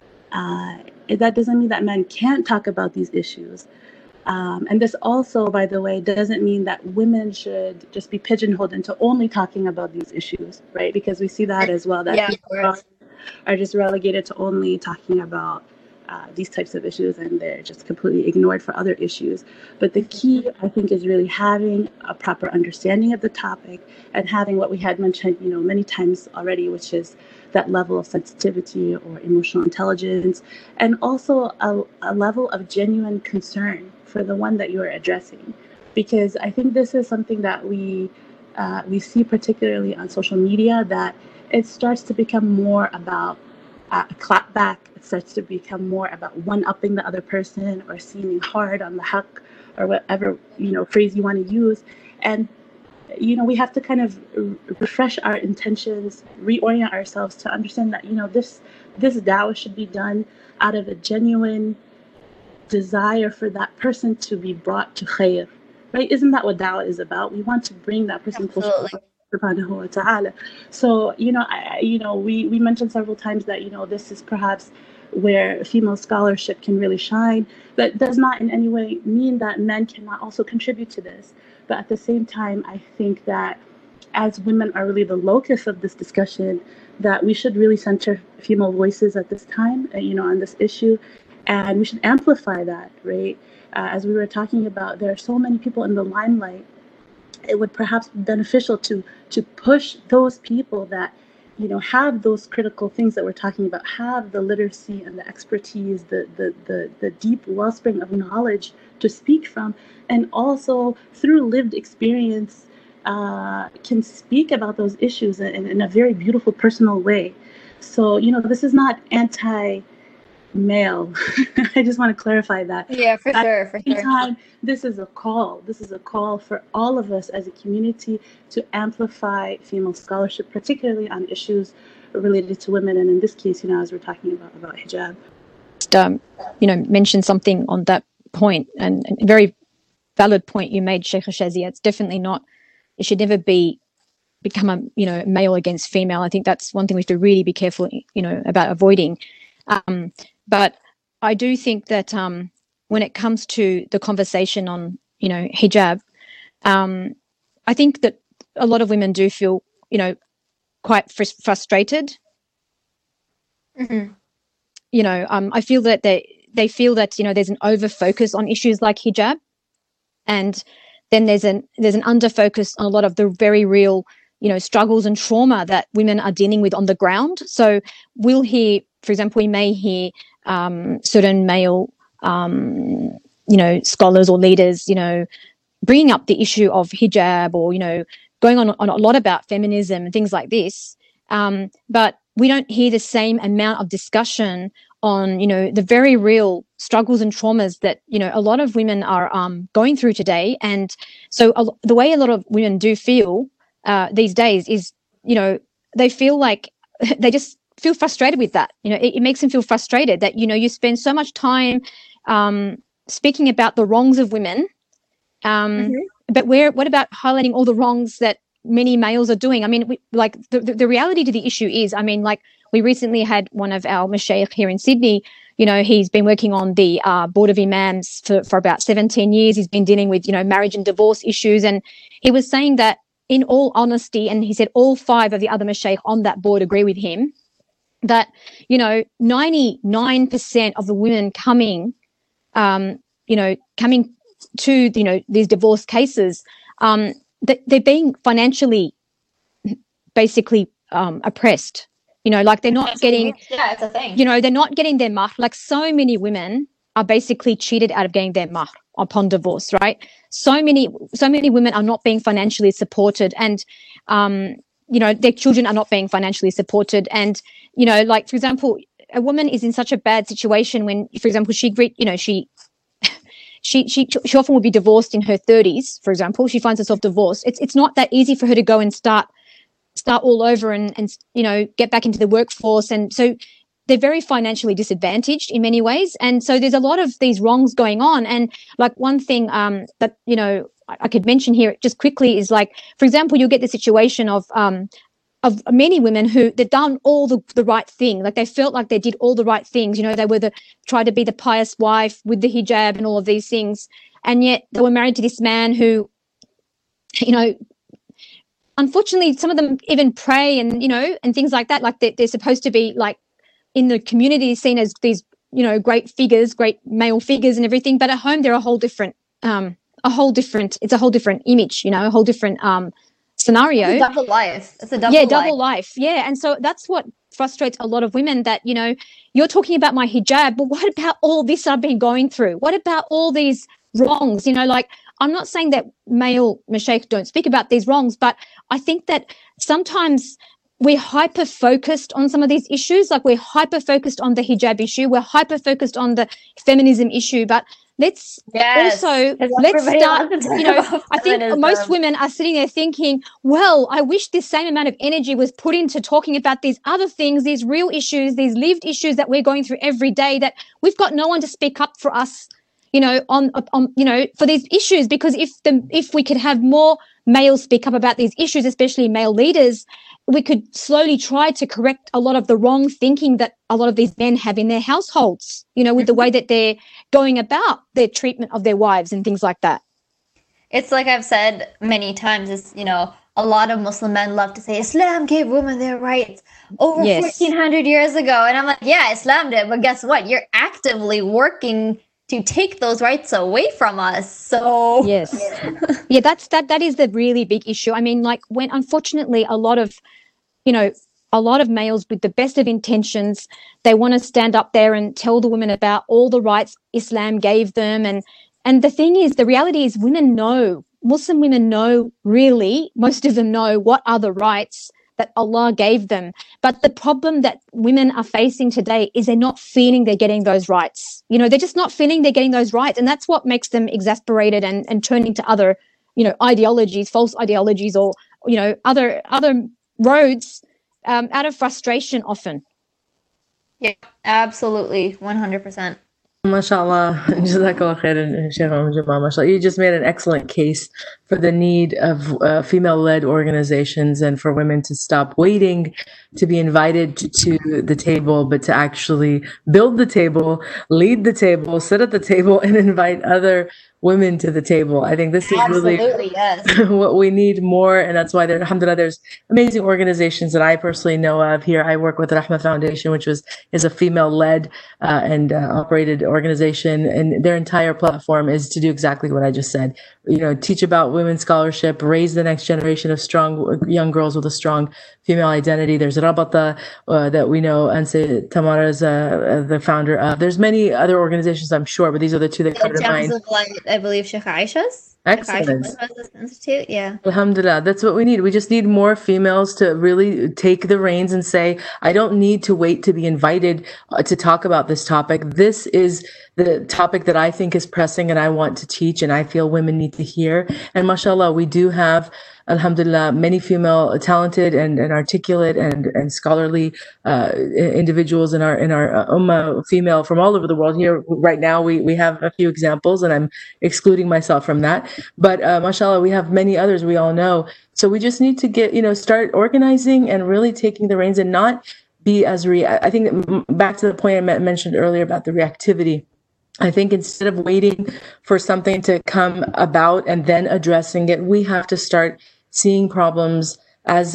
That doesn't mean that men can't talk about these issues. And this also, by the way, doesn't mean that women should just be pigeonholed into only talking about these issues, right? Because we see that as well. That are just relegated to only talking about these types of issues, and they're just completely ignored for other issues. But the key, I think, is really having a proper understanding of the topic and having what we had mentioned, many times already, which is that level of sensitivity or emotional intelligence, and also a level of genuine concern for the one that you are addressing. Because I think this is something that we see particularly on social media, that it starts to become more about a clapback. It starts to become more about one-upping the other person or seeming hard on the haq or whatever phrase you want to use. And we have to kind of refresh our intentions, reorient ourselves to understand that this da'wah should be done out of a genuine desire for that person to be brought to khair. Right? Isn't that what da'wah is about? We want to bring that person closer to Allah subhanahu wa ta'ala. So, we mentioned several times that, this is perhaps where female scholarship can really shine. That does not in any way mean that men cannot also contribute to this. But at the same time, I think that as women are really the locus of this discussion, that we should really center female voices at this time, on this issue. And we should amplify that, right? As we were talking about, there are so many people in the limelight. It would perhaps be beneficial to push those people that, have those critical things that we're talking about, have the literacy and the expertise, the deep wellspring of knowledge to speak from, and also through lived experience can speak about those issues in a very beautiful, personal way. So, this is not anti-male. I just want to clarify that. Yeah, for sure. At the same time, this is a call. This is a call for all of us as a community to amplify female scholarship, particularly on issues related to women. And in this case, as we're talking about hijab. Mention something on that point, and a very valid point you made, Sheikha Shazia. It's definitely not, it should never become a male against female. I think that's one thing we have to really be careful about avoiding. But I do think that when it comes to the conversation on hijab, I think that a lot of women do feel quite frustrated. Mm-hmm. I feel that they feel that there's an over focus on issues like hijab, and then there's an under focus on a lot of the very real struggles and trauma that women are dealing with on the ground. So we'll hear, for example, we may hear certain male scholars or leaders bringing up the issue of hijab, or going on a lot about feminism and things like this, but we don't hear the same amount of discussion on the very real struggles and traumas that a lot of women are going through today. And so the way a lot of women do feel these days is they feel like they just feel frustrated with that. It makes them feel frustrated that you spend so much time speaking about the wrongs of women, but what about highlighting all the wrongs that many males are doing? I mean, the reality to the issue is, we recently had one of our mashayikh here in Sydney. He's been working on the board of imams for about 17 years. He's been dealing with marriage and divorce issues, and he was saying that, in all honesty, and he said all 5 of the other mashayikh on that board agree with him, that 99% of the women coming to these divorce cases, they're being financially basically oppressed. They're not getting, it's a thing. They're not getting their mahr. So many women are basically cheated out of getting their mahr upon divorce, right? So many women are not being financially supported, and their children are not being financially supported. And for example, a woman is in such a bad situation when, for example, she often would be divorced in her 30s. For example, she finds herself divorced. It's not that easy for her to go and start all over and get back into the workforce. And so they're very financially disadvantaged in many ways. And so there's a lot of these wrongs going on. And one thing that I could mention here just quickly is, for example, you'll get the situation of many women who they've done all the right thing. They felt like they did all the right things. They were tried to be the pious wife with the hijab and all of these things. And yet they were married to this man who, unfortunately, some of them even pray and, and things like that. Like they're supposed to be like in the community seen as these, great figures, great male figures and everything. But at home, they're it's a whole different image, a whole different scenario. It's a double life. It's a double life. Yeah. And so that's what frustrates a lot of women, that, you're talking about my hijab, but what about all this I've been going through? What about all these wrongs? Like, I'm not saying that male mashaykh don't speak about these wrongs, but I think that sometimes we're hyper-focused on some of these issues. Like, we're hyper-focused on the hijab issue. We're hyper-focused on the feminism issue. But let's start, I think most women are sitting there thinking, well, I wish this same amount of energy was put into talking about these other things, these real issues, these lived issues that we're going through every day, that we've got no one to speak up for us, on for these issues. Because if we could have more males speak up about these issues, especially male leaders, we could slowly try to correct a lot of the wrong thinking that a lot of these men have in their households, with the way that they're going about their treatment of their wives and things like that. It's like I've said many times, is, a lot of Muslim men love to say Islam gave women their rights over 1400 years ago. And I'm like, yeah, Islam did. But guess what? You're actively working to take those rights away from us. So yes. Yeah, that is the really big issue. I mean, like, when unfortunately a lot of males with the best of intentions, they want to stand up there and tell the women about all the rights Islam gave them. And the thing is, the reality is, Muslim women know, really, most of them know what are the rights that Allah gave them. But the problem that women are facing today is they're not feeling they're getting those rights. They're just not feeling they're getting those rights. And that's what makes them exasperated and turn into other, ideologies, false ideologies, or, other roads out of frustration often. Yeah, absolutely. 100%. MashaAllah, Jazakallah khairan, Sheikh Jamal. MashaAllah, you just made an excellent case for the need of female-led organizations and for women to stop waiting to be invited to the table, but to actually build the table, lead the table, sit at the table, and invite other women to the table. I think this is really what we need more, and that's why alhamdulillah, there's amazing organizations that I personally know of here. I work with the Rahma Foundation, which is a female-led and operated organization, and their entire platform is to do exactly what I just said. Teach about women's scholarship, raise the next generation of strong young girls with a strong female identity. There's Rabata that we know, Anse Tamara is the founder of. There's many other organizations, I'm sure, but these are the two that come to mind. I believe Sheikh Aisha's. Excellent. Institute, yeah. Alhamdulillah, that's what we need. We just need more females to really take the reins and say, I don't need to wait to be invited to talk about this topic. This is the topic that I think is pressing and I want to teach and I feel women need to hear. And mashallah, we do have, alhamdulillah, many female talented and articulate and scholarly individuals in our ummah, female from all over the world. Here right now we have a few examples, and I'm excluding myself from that, but mashallah, we have many others we all know. So we just need to get, start organizing and really taking the reins and not be as I think that back to the point I mentioned earlier about the reactivity. I think instead of waiting for something to come about and then addressing it, we have to start seeing problems as,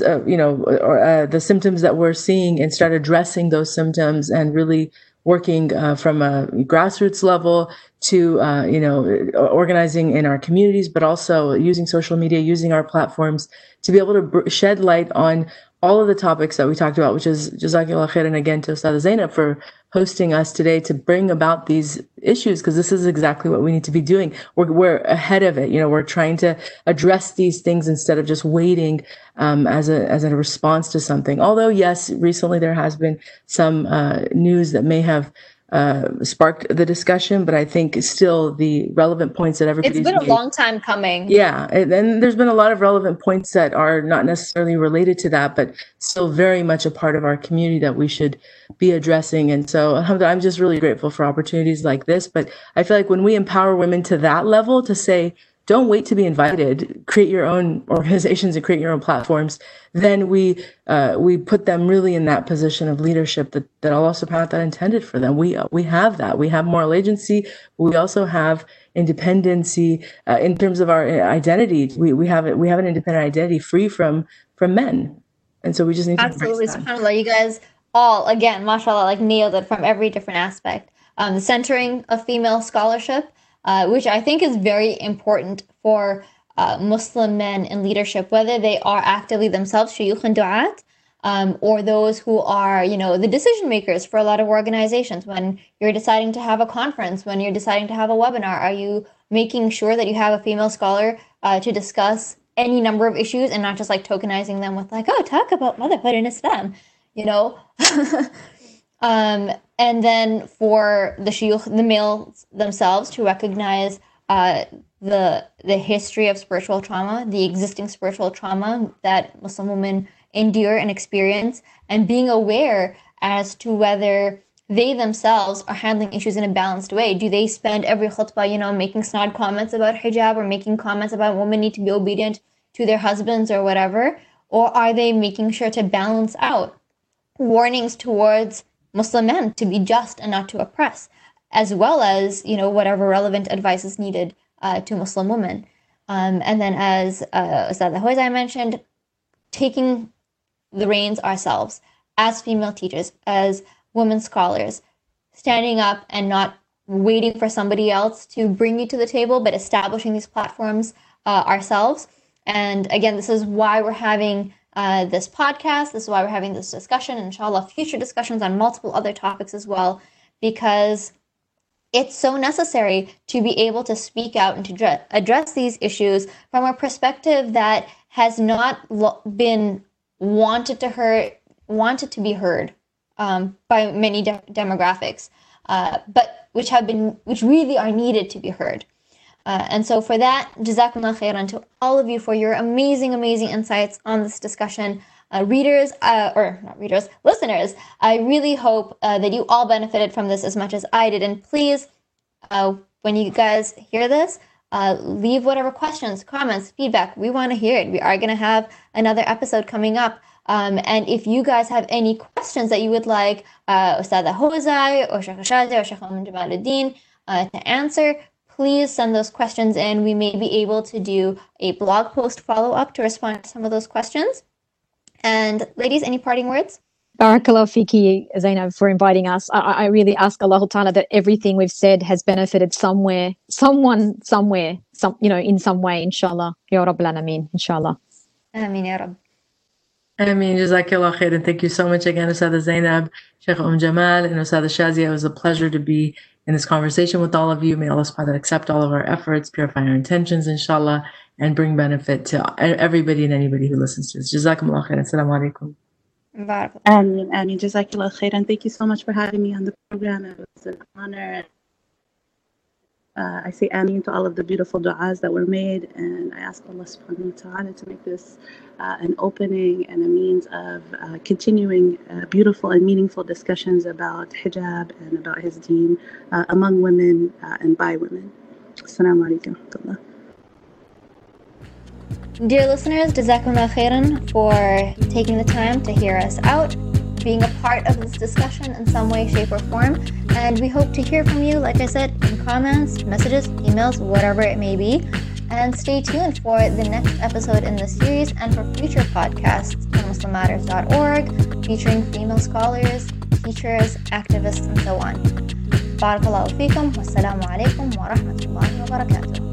the symptoms that we're seeing and start addressing those symptoms and really working from a grassroots level to, organizing in our communities, but also using social media, using our platforms to be able to shed light on all of the topics that we talked about, which is Jazakallah khairan again to Ustadha Zainab for hosting us today to bring about these issues, because this is exactly what we need to be doing. We're ahead of it. We're trying to address these things instead of just waiting as a response to something. Although, yes, recently there has been some news that may have sparked the discussion, but I think still the relevant points that everybody's It's been a long time coming. Yeah, and there's been a lot of relevant points that are not necessarily related to that, but still very much a part of our community that we should be addressing. And so alhamdulillah, I'm just really grateful for opportunities like this. But I feel like when we empower women to that level to say, don't wait to be invited, create your own organizations and create your own platforms, then we put them really in that position of leadership that Allah subhanahu wa ta'ala intended for them. We have that. We have moral agency. We also have independency in terms of our identity. We have an independent identity free from men, and so we just need to absolutely. SubhanAllah, you guys all again, mashallah, like nailed it from every different aspect. The centering of female scholarship, which I think is very important for Muslim men in leadership, whether they are actively themselves shuyukh and du'at, or those who are, the decision makers for a lot of organizations. When you're deciding to have a conference, when you're deciding to have a webinar, are you making sure that you have a female scholar to discuss any number of issues and not just like tokenizing them with like, oh, talk about motherhood in Islam, and then for the shuyukh, the males themselves, to recognize the history of spiritual trauma, the existing spiritual trauma that Muslim women endure and experience, and being aware as to whether they themselves are handling issues in a balanced way. Do they spend every khutbah, making snide comments about hijab or making comments about women need to be obedient to their husbands or whatever? Or are they making sure to balance out warnings towards Muslim men to be just and not to oppress, as well as, whatever relevant advice is needed to Muslim women? And then as Ustad Hawizai mentioned, taking the reins ourselves as female teachers, as women scholars, standing up and not waiting for somebody else to bring you to the table, but establishing these platforms ourselves. And again, this is why we're having this podcast. This is why we're having this discussion, and inshallah, future discussions on multiple other topics as well, because it's so necessary to be able to speak out and to address these issues from a perspective that has not been wanted to be heard by many demographics, but which really are needed to be heard. And so for that, Jazakumullah khairan to all of you for your amazing, amazing insights on this discussion. Listeners, I really hope that you all benefited from this as much as I did. And please, when you guys hear this, leave whatever questions, comments, feedback. We want to hear it. We are going to have another episode coming up. And if you guys have any questions that you would like Ustad Hawizai or Sheikh Shazia or Sheikh Jamaluddin to answer, please send those questions in. We may be able to do a blog post follow-up to respond to some of those questions. And ladies, any parting words? Barakallahu fiki, Zainab, for inviting us. I really ask Allah Ta'ala that everything we've said has benefited someone, somewhere, in some way, inshallah. Ya Rabbil Alameen, inshallah. Ameen, Ya Rabb. Ameen. Jazakallah khair. And thank you so much again, Ustad Zainab, Sheikh Jamal, and Ustad Shazia. It was a pleasure to be in this conversation with all of you. May Allah subhanahu wa ta'ala accept all of our efforts, purify our intentions, inshallah, and bring benefit to everybody and anybody who listens to us. Jazakumullah khairan. Assalamu alaikum. Ameen. Jazakallah khairan. Thank you so much for having me on the program. It was an honor. I say ameen to all of the beautiful du'as that were made, and I ask Allah subhanahu wa ta'ala to make this an opening and a means of continuing beautiful and meaningful discussions about hijab and about his deen among women and by women. Assalamu alaikum wa rahmatullah. Dear listeners, Jazakumullah khairan for taking the time to hear us out, being a part of this discussion in some way, shape, or form. And we hope to hear from you, like I said, in comments, messages, emails, whatever it may be. And stay tuned for the next episode in this series and for future podcasts on MuslimMatters.org featuring female scholars, teachers, activists, and so on. Barakallahu feekum. Wassalamu alaikum wa rahmatullahi wa barakatuh.